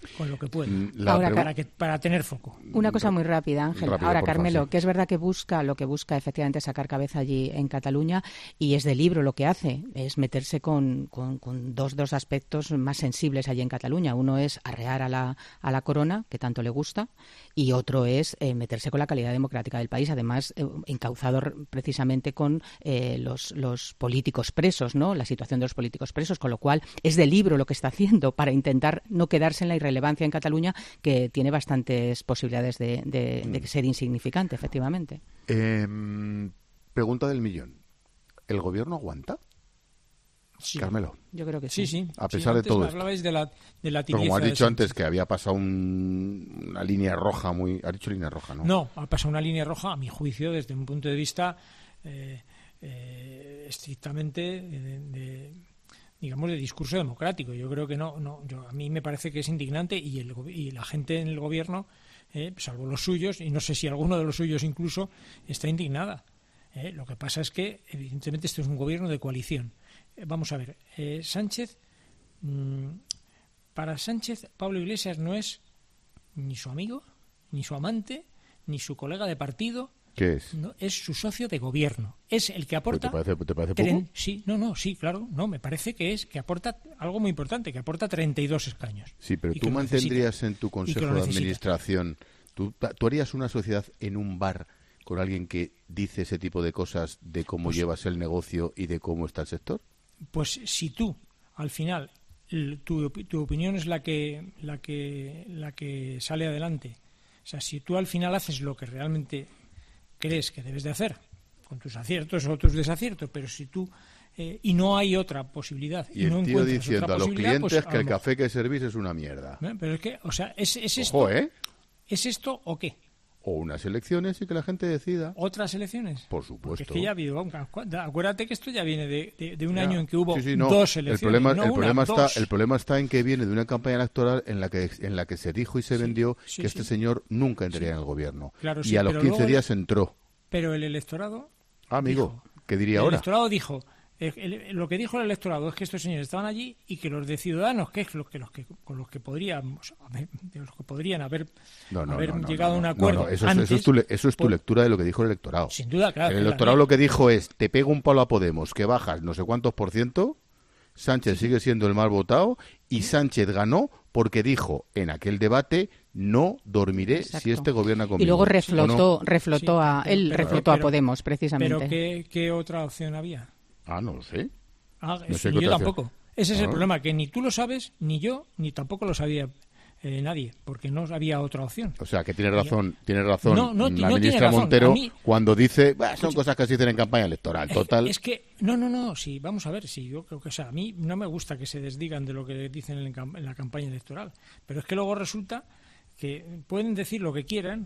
con lo que puede, para tener foco. Una cosa muy rápida, Ángel. Ahora, Carmelo, sí. que es verdad que lo que busca efectivamente es sacar cabeza allí en Cataluña, y es de libro lo que hace, es meterse con dos aspectos más sensibles allí en Cataluña. Uno es arrear a la corona, que tanto le gusta, y otro es meterse con la calidad democrática del país, además encauzado precisamente con los políticos presos, ¿no? La situación de los políticos presos, con lo cual es de libro lo que está haciendo para intentar no quedarse en la irrelevancia en Cataluña, que tiene bastantes posibilidades de ser insignificante, efectivamente. Pregunta del millón. ¿El gobierno aguanta? Sí. Carmelo. Yo creo que sí. A pesar de todo esto. Hablabais de la Pero como has dicho antes, que había pasado una línea roja muy... ¿Has dicho línea roja, no? No, ha pasado una línea roja, a mi juicio, desde un punto de vista estrictamente digamos, de discurso democrático. Yo creo que a mí me parece que es indignante, y la gente en el gobierno, salvo los suyos, y no sé si alguno de los suyos incluso, está indignada. Lo que pasa es que, evidentemente, este es un gobierno de coalición. Vamos a ver, Sánchez, para Sánchez, Pablo Iglesias no es ni su amigo, ni su amante, ni su colega de partido. ¿Qué es? No, es su socio de gobierno. Es el que aporta... ¿Te parece poco? Sí, sí, claro. No, me parece que aporta algo muy importante, que aporta 32 escaños. Sí, pero tú mantendrías en tu consejo de administración... ¿Tú harías una sociedad en un bar con alguien que dice ese tipo de cosas de cómo llevas el negocio y de cómo está el sector? Pues si tú, al final, tu opinión es la que sale adelante. O sea, si tú al final haces lo que realmente crees que debes de hacer, con tus aciertos o tus desaciertos, pero si tú y no hay otra posibilidad y no el tío encuentras diciendo otra a los posibilidad, clientes pues, que el café que servís es una mierda. Pero es que, o sea, ¿es Ojo, esto? ¿Es esto o qué? O unas elecciones y que la gente decida. ¿Otras elecciones? Por supuesto. Porque es que ya ha habido... Acuérdate que esto ya viene de un año en que hubo no. dos elecciones. El problema está en que viene de una campaña electoral en la que se dijo y se vendió que este señor nunca entraría en el gobierno. Claro, y a los 15 días entró. Pero el electorado... Amigo, dijo, ¿qué diría ahora? El electorado dijo... lo que dijo el electorado es que estos señores estaban allí y que los de Ciudadanos, que es con los que podrían haber llegado a un acuerdo. Eso es tu lectura de lo que dijo el electorado. Sin duda, claro. El electorado lo que dijo es: te pego un palo a Podemos, que bajas no sé cuántos %, Sánchez sigue siendo el más votado, y Sánchez ganó porque dijo en aquel debate: no dormiré. Exacto. Si este gobierna conmigo. Y luego reflotó a Podemos, precisamente. ¿Pero qué otra opción había? No lo sé. No sé, yo tampoco. Ese es el problema, que ni tú lo sabes, ni yo, ni tampoco lo sabía nadie, porque no había otra opción. O sea, que tiene razón la ministra Montero cuando dice, son cosas que se dicen en campaña electoral. Total. Es que, sí, vamos a ver, sí, yo creo que, a mí no me gusta que se desdigan de lo que dicen en la campaña electoral, pero es que luego resulta que pueden decir lo que quieran,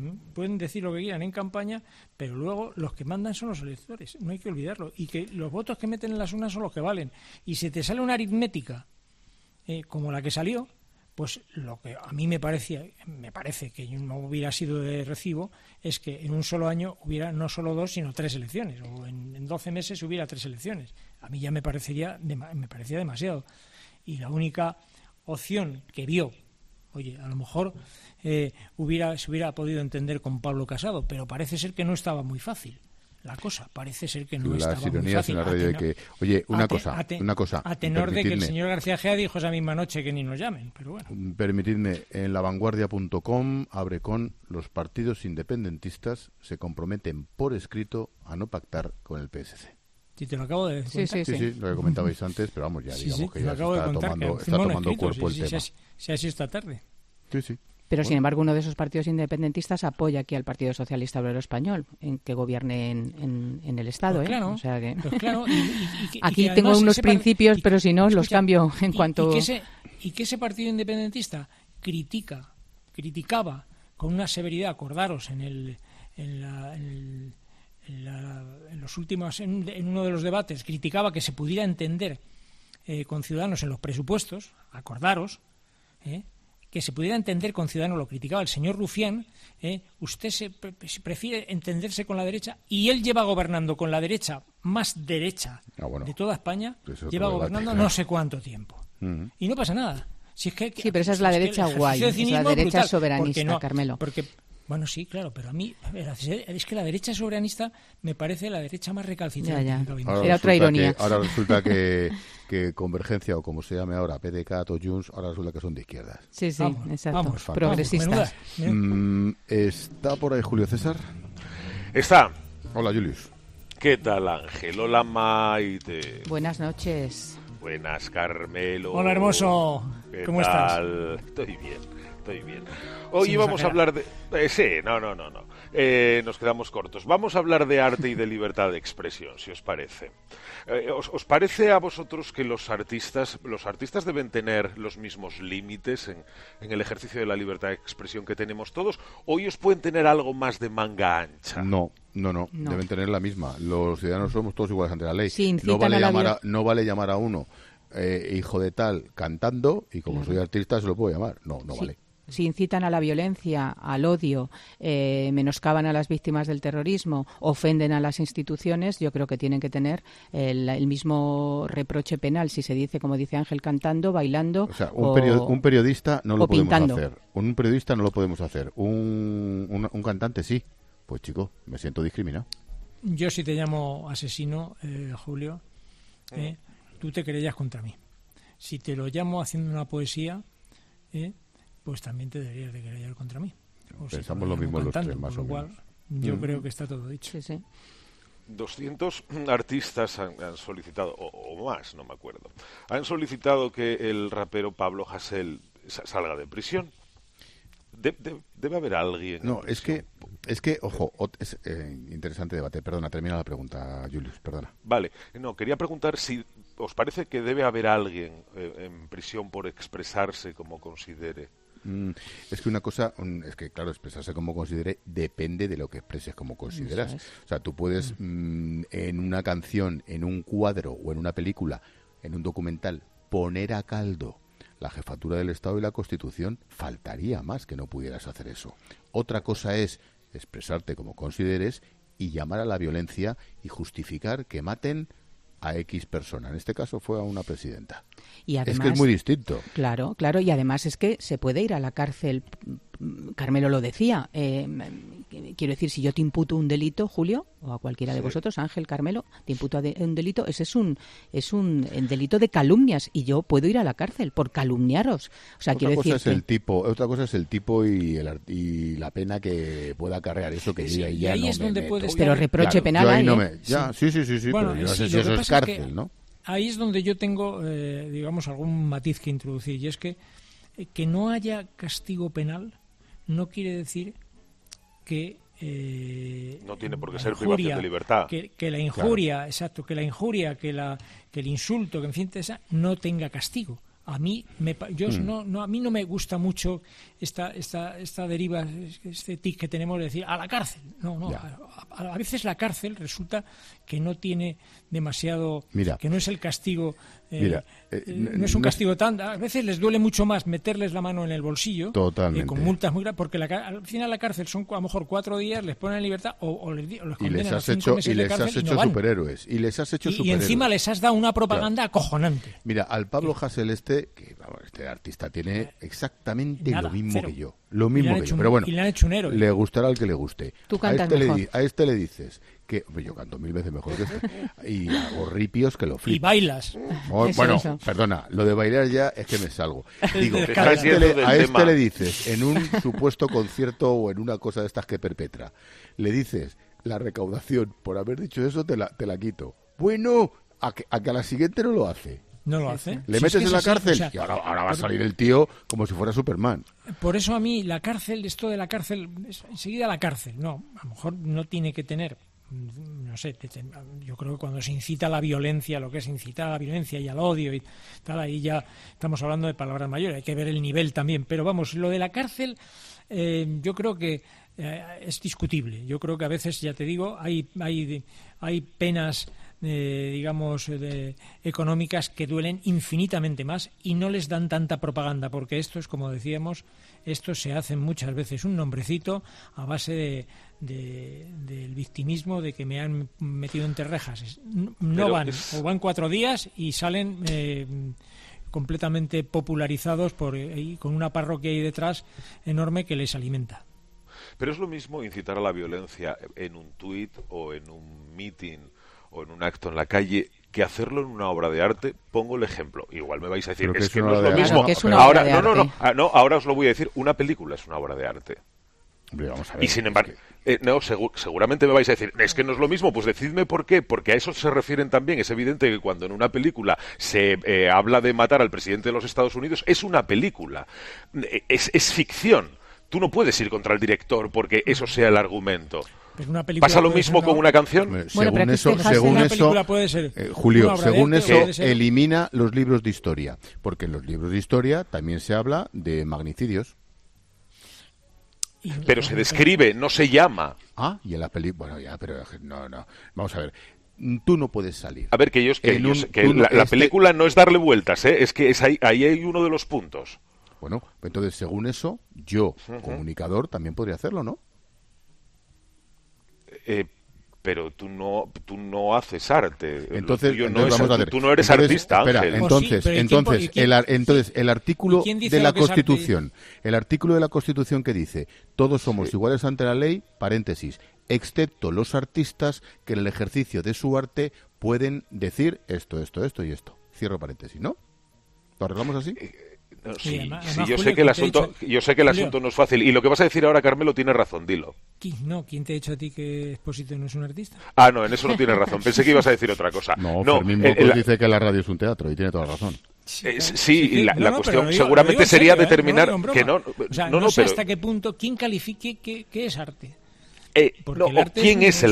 en campaña, pero luego los que mandan son los electores, no hay que olvidarlo, y que los votos que meten en las urnas son los que valen, y si te sale una aritmética como la que salió, pues lo que a mí me parece que no hubiera sido de recibo es que en un solo año hubiera no solo 2 sino 3 elecciones, o en 12 meses hubiera 3 elecciones. A mí ya me parecía demasiado, y la única opción que vio, oye, a lo mejor se hubiera podido entender con Pablo Casado, pero parece ser que no estaba muy fácil la cosa, parece ser que no estaba muy fácil. En la radio de que, oye, una cosa. A tenor de que el señor García Gea dijo esa misma noche que ni nos llamen, pero bueno. Permitidme, en lavanguardia.com abre con: los partidos independentistas se comprometen por escrito a no pactar con el PSC. Sí, te lo acabo de contar. Sí, lo que comentabais antes, pero vamos, ya digamos que ya está tomando cuerpo el tema. Se ha sido esta tarde. Sí. Pero, sin embargo, uno de esos partidos independentistas apoya aquí al Partido Socialista Obrero Español, en que gobierne en el Estado. Pues claro, o sea que... pues claro, aquí tengo unos principios, pero si no, los cambio en cuanto... Y que ese partido independentista criticaba con una severidad, acordaros, en uno de los debates, criticaba que se pudiera entender con Ciudadanos en los presupuestos, acordaros, que se pudiera entender con Ciudadanos, lo criticaba el señor Rufián, usted se prefiere entenderse con la derecha, y él lleva gobernando con la derecha más derecha de toda España, lleva gobernando no sé cuánto tiempo. Y no pasa nada. Si es que, sí, pero esa es la derecha guay, es la derecha brutal, soberanista, Carmelo. Bueno, sí, claro, pero a mí es que la derecha soberanista me parece la derecha más recalcitrante. Era otra ironía. Ahora resulta que Convergencia, o como se llame ahora, PDeCAT o Junts, ahora resulta que son de izquierdas. Sí, exacto. Progresistas. ¿Está por ahí Julio César? Está. Hola, Julius. ¿Qué tal, Ángel? Hola, Maite. Buenas noches. Buenas, Carmelo. Hola, hermoso. ¿Cómo estás? Estoy bien. Hoy vamos a hablar de... nos quedamos cortos. Vamos a hablar de arte y de libertad de expresión, si os parece. ¿Os parece a vosotros que los artistas deben tener los mismos límites en el ejercicio de la libertad de expresión que tenemos todos? ¿O ellos pueden tener algo más de manga ancha? No. Deben tener la misma. Los ciudadanos somos todos iguales ante la ley. Sí, no vale llamar a uno hijo de tal cantando y como soy artista se lo puedo llamar. No vale. Si incitan a la violencia, al odio, menoscaban a las víctimas del terrorismo, ofenden a las instituciones, yo creo que tienen que tener el mismo reproche penal, si se dice, como dice Ángel, cantando, bailando. O sea, un periodista no lo podemos pintando. hacer. Un periodista no lo podemos hacer. Un cantante sí. Pues chico, me siento discriminado. Yo si te llamo asesino, Julio, tú te querellas contra mí. Si te lo llamo haciendo una poesía, pues también te deberías de querellar contra mí. Pensamos lo mismo los tres, más o menos. Yo creo que está todo dicho. Sí. 200 artistas han solicitado, o más, no me acuerdo, han solicitado que el rapero Pablo Hasél salga de prisión. Debe haber alguien. No, es que, ojo, es interesante debate. Perdona, termina la pregunta, Julius, perdona. Vale, quería preguntar si os parece que debe haber alguien en prisión por expresarse como considere. Es que una cosa, claro, expresarse como considere depende de lo que expreses como consideras. O sea, tú puedes en una canción, en un cuadro o en una película, en un documental, poner a caldo la jefatura del Estado y la Constitución. Faltaría más que no pudieras hacer eso. Otra cosa es expresarte como consideres y llamar a la violencia y justificar que maten a X persona. En este caso fue a una presidenta. Y además, es que es muy distinto. Claro, y además es que se puede ir a la cárcel. Carmelo lo decía. Quiero decir, si yo te imputo un delito, Julio, o a cualquiera de vosotros, Ángel, Carmelo, te imputo un delito, ese es un delito de calumnias y yo puedo ir a la cárcel por calumniaros. O sea, otra cosa es el tipo y la pena que pueda acarrear eso que yo ya ahí no es donde me puede meto. Pero reproche penal hay. Sí, bueno, pero yo no sé si eso es cárcel, ¿no? Ahí es donde yo tengo, digamos, algún matiz que introducir, y es que no haya castigo penal no quiere decir que no tiene por qué ser privación de libertad. Que la injuria, exacto, que la injuria, que el insulto, que en fin, no tenga castigo. A mí a mí no me gusta mucho esta deriva, este tic que tenemos de decir a la cárcel. No. A veces la cárcel resulta que no tiene demasiado, que no es el castigo, no es un castigo tan. A veces les duele mucho más meterles la mano en el bolsillo, con multas muy grandes, porque al final la cárcel son a lo mejor 4 días, les ponen en libertad o les condenan a 5 meses de cárcel y no van. Superhéroes. Y les has hecho superhéroes. Y encima les has dado una propaganda acojonante. Mira, al Pablo Hasél este artista tiene exactamente lo mismo que yo. Lo mismo que yo. Pero bueno, y le han hecho un héroe. Le gustará al que le guste. Tú cantas mejor. A este le dices que yo canto 1000 veces mejor que este y hago ripios que lo flipas. Y bailas. Eso. Perdona, lo de bailar ya es que me salgo. Digo, a este le dices en un supuesto concierto o en una cosa de estas que perpetra, le dices la recaudación por haber dicho eso te la quito. Bueno, a que a la siguiente no lo hace. No lo hace. Le metes en la cárcel y ahora va a salir el tío como si fuera Superman. Por eso a mí la cárcel, esto de la cárcel, enseguida la cárcel. No, a lo mejor no tiene que tener, no sé, yo creo que cuando se incita a la violencia, lo que es incitar a la violencia y al odio y tal, ahí ya estamos hablando de palabras mayores, hay que ver el nivel también. Pero vamos, lo de la cárcel, yo creo que es discutible. Yo creo que a veces, ya te digo, hay penas digamos, económicas que duelen infinitamente más y no les dan tanta propaganda, porque esto es, como decíamos, esto se hace muchas veces un nombrecito a base del victimismo, de que me han metido entre rejas. No van, o van 4 días y salen completamente popularizados y con una parroquia ahí detrás enorme que les alimenta. Pero es lo mismo incitar a la violencia en un tuit o en un meeting o en un acto en la calle que hacerlo en una obra de arte. Pongo el ejemplo. Igual me vais a decir, es que no es lo mismo. Ahora, ahora os lo voy a decir. Una película es una obra de arte. Hombre, vamos a ver, y sin embargo, seguramente me vais a decir, es que no es lo mismo. Pues decidme por qué. Porque a eso se refieren también. Es evidente que cuando en una película se habla de matar al presidente de los Estados Unidos, es una película. Es ficción. Tú no puedes ir contra el director porque eso sea el argumento. ¿Pasa lo mismo con una canción? Según eso, Julio, según eso elimina los libros de historia, porque en los libros de historia también se habla de magnicidios. Pero se describe, no se llama. Ah, y en la película, bueno, ya, pero no, vamos a ver. Tú no puedes salir. A ver, la película no es darle vueltas, ¿eh? Es que ahí hay uno de los puntos. Bueno, entonces, según eso, yo, comunicador, también podría hacerlo, ¿no? Pero tú no haces arte. Entonces vamos a ver. Tú no eres artista, Ángel. Entonces, el artículo de la Constitución, que dice, todos somos iguales ante la ley, paréntesis, excepto los artistas que en el ejercicio de su arte pueden decir esto y esto. Cierro paréntesis, ¿no? ¿Lo arreglamos así? No, sí, yo sé que el asunto no es fácil. Y lo que vas a decir ahora, Carmelo, tiene razón, dilo. ¿Quién te ha dicho a ti que Expósito no es un artista? Ah, no, en eso no tienes razón. Pensé que ibas a decir otra cosa. No, Fermín Bocos dice que la radio es un teatro y tiene toda la razón. La cuestión seguramente sería determinar que no. No sé hasta qué punto, quién califique qué es arte. ¿Quién es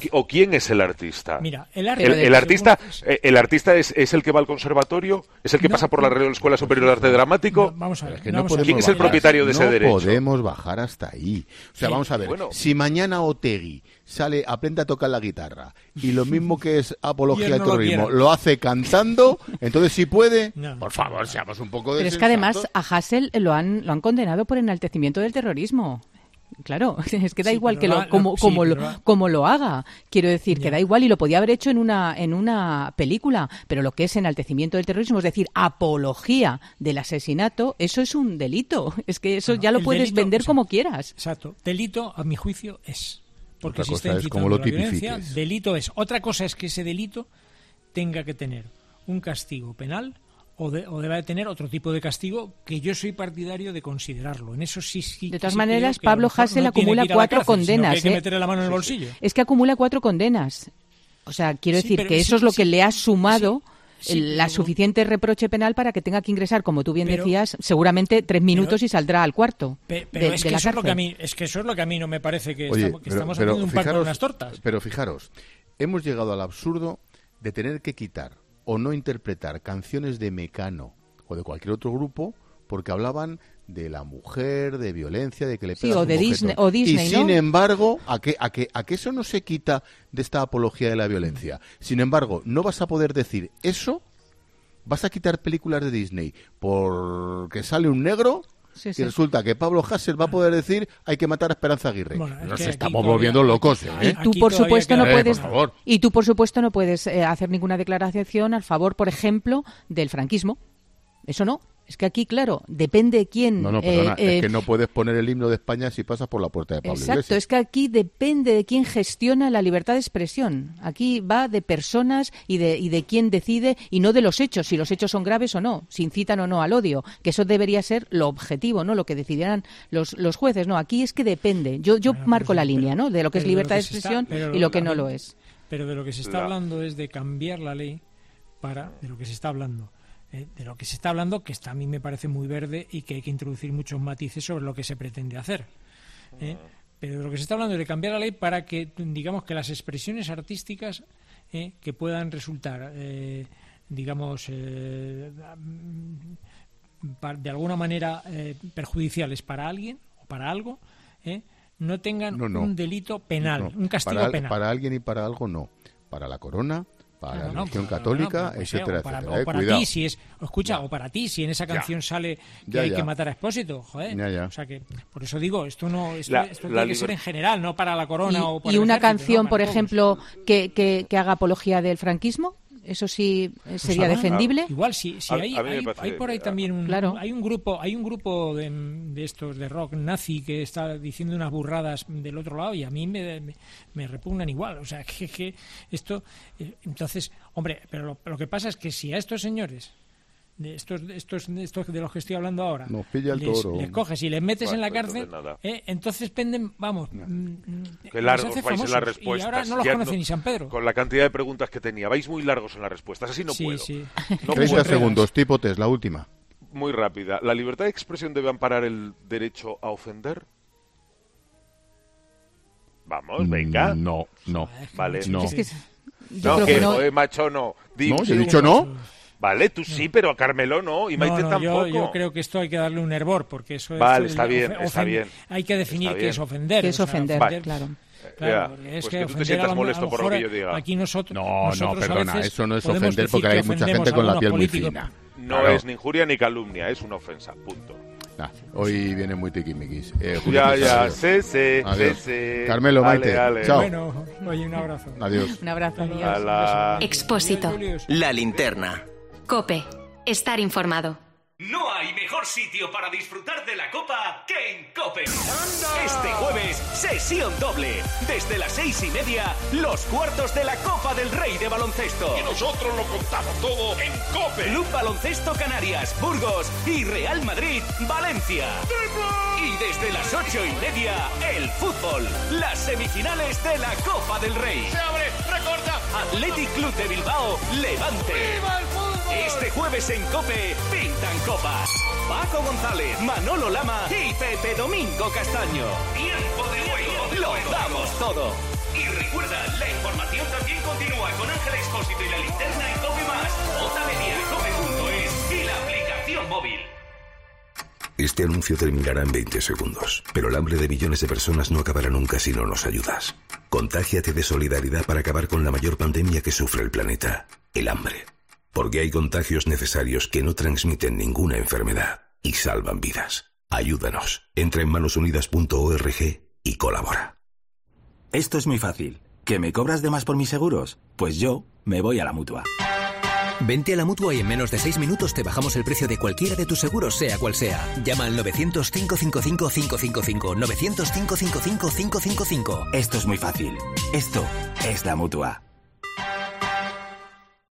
el artista? Mira, el artista es el que va al conservatorio, es el que pasa por la Escuela Superior de Arte Dramático. Vamos a ver, ¿quién es el propietario de ese derecho? No podemos bajar hasta ahí. O sea, vamos a ver. Si mañana Otegi aprende a tocar la guitarra y lo mismo que es apología del terrorismo lo hace cantando, entonces sí puede. Por favor, seamos un poco de. Pero es que además a Hasél lo han condenado por enaltecimiento del terrorismo. Claro, es que da igual que como lo haga. Quiero decir, que da igual y lo podía haber hecho en una película, pero lo que es enaltecimiento del terrorismo, es decir, apología del asesinato, eso es un delito. Es que eso ya lo puedes vender como quieras. Exacto. Delito, a mi juicio, es. Porque otra cosa es cómo lo violencia, delito es. Otra cosa es que ese delito tenga que tener un castigo penal o deba de tener otro tipo de castigo, que yo soy partidario de considerarlo. En eso sí. De todas maneras, Pablo Hasél acumula 4 condenas. Hay que meterle la mano en el bolsillo. Es que acumula 4 condenas. O sea, quiero decir que eso es lo que le ha sumado la suficiente reproche penal para que tenga que ingresar, como tú bien decías, seguramente 3 minutos y saldrá al cuarto. Pero es que eso es lo que a mí no me parece que estamos haciendo un pacto de unas tortas. Pero fijaros, hemos llegado al absurdo de tener que quitar o no interpretar canciones de Mecano o de cualquier otro grupo porque hablaban de la mujer, de violencia, de que le pegas o de Disney, o Disney, y sin embargo, ¿a que eso no se quita de esta apología de la violencia? Sin embargo, no vas a poder decir eso, vas a quitar películas de Disney porque sale un negro. Y resulta que Pablo Hasél va a poder decir hay que matar a Esperanza Aguirre. Nos estamos volviendo locos, ¿eh? Y tú por supuesto no puedes hacer ninguna declaración al favor, por ejemplo, del franquismo. Eso no. Es que aquí, claro, depende de quién... perdona, es que no puedes poner el himno de España si pasas por la puerta de Pablo Iglesias. Exacto, es que aquí depende de quién gestiona la libertad de expresión. Aquí va de personas y de quién decide, y no de los hechos, si los hechos son graves o no, si incitan o no al odio, que eso debería ser lo objetivo, ¿no? Lo que decidieran los jueces. No, aquí es que depende. Yo marco la línea, ¿no? De lo que es libertad de expresión y lo que no lo es. Pero de lo que se está hablando es de cambiar la ley de lo que se está hablando. De lo que se está hablando, que a mí me parece muy verde y que hay que introducir muchos matices sobre lo que se pretende hacer. Pero de lo que se está hablando es de cambiar la ley para que, digamos, que las expresiones artísticas que puedan resultar, de alguna manera perjudiciales para alguien o para algo, no tengan un delito penal, un castigo penal. Para alguien y para algo no. Para la corona, para la religión católica, etcétera, etcétera. O para ti, si es, o para ti, si en esa canción sale que hay que matar a Expósito, joder. O sea que, por eso digo, esto tiene que ser en general, no para la corona o para ¿Y el una ejército, canción, ¿no? por ejemplo, que haga apología del franquismo? eso sí sería defendible. Igual si hay por ahí también hay un grupo de estos de rock nazi que está diciendo unas burradas del otro lado y a mí me repugnan igual. O sea, que esto entonces, hombre, pero lo que pasa es que si a estos señores de estos de los que estoy hablando ahora, nos pilla el toro, les coges y les metes en la cárcel, entonces penden, qué largos vais en las respuestas. Y ahora no los conoce ni San Pedro. Con la cantidad de preguntas que tenía, vais muy largos en las respuestas, así no puedo. Sí. No 30 segundos, tipo test, la última. Muy rápida. ¿La libertad de expresión debe amparar el derecho a ofender? Vamos, venga. No. Vale. No. Macho, no. No, yo he dicho no. Vale, tú sí, pero a Carmelo no, y Maite tampoco. Yo creo que esto hay que darle un hervor, porque eso vale, es... está bien. Hay que definir qué es ofender. ¿Qué es ofender? Vale. Claro. Es pues que tú te sientas molesto por lo que yo diga. Aquí nosotros perdona, eso no es ofender porque hay mucha gente con la piel muy fina. No es ni injuria ni calumnia, es una ofensa, punto. Hoy viene muy tiquismiquis. Sí. Carmelo, Maite, chao. Bueno, oye, un abrazo. Adiós. Un abrazo, adiós. Expósito. La linterna. COPE. Estar informado. No hay mejor sitio para disfrutar de la Copa que en COPE. Este jueves, sesión doble. Desde las 6:30, los cuartos de la Copa del Rey de baloncesto. Y nosotros lo contamos todo en COPE. Club Baloncesto Canarias, Burgos y Real Madrid, Valencia. Y desde las 8:30, el fútbol. Las semifinales de la Copa del Rey. Se abre, recorta. Athletic Club de Bilbao, Levante. ¡Viva el fútbol! Este jueves en COPE, pintan copas. Paco González, Manolo Lama y Pepe Domingo Castaño. Tiempo de juego. Lo damos todo. Y recuerda, la información también continúa con Ángel Expósito y la linterna en COPE+, Otamedia, cope.es y la aplicación móvil. Este anuncio terminará en 20 segundos, pero el hambre de millones de personas no acabará nunca si no nos ayudas. Contágiate de solidaridad para acabar con la mayor pandemia que sufre el planeta, el hambre. Porque hay contagios necesarios que no transmiten ninguna enfermedad y salvan vidas. Ayúdanos. Entra en manosunidas.org y colabora. Esto es muy fácil. ¿Que me cobras de más por mis seguros? Pues yo me voy a la Mutua. Vente a la Mutua y en menos de 6 minutos te bajamos el precio de cualquiera de tus seguros, sea cual sea. Llama al 900-555-555. 900-555-555. Esto es muy fácil. Esto es la Mutua.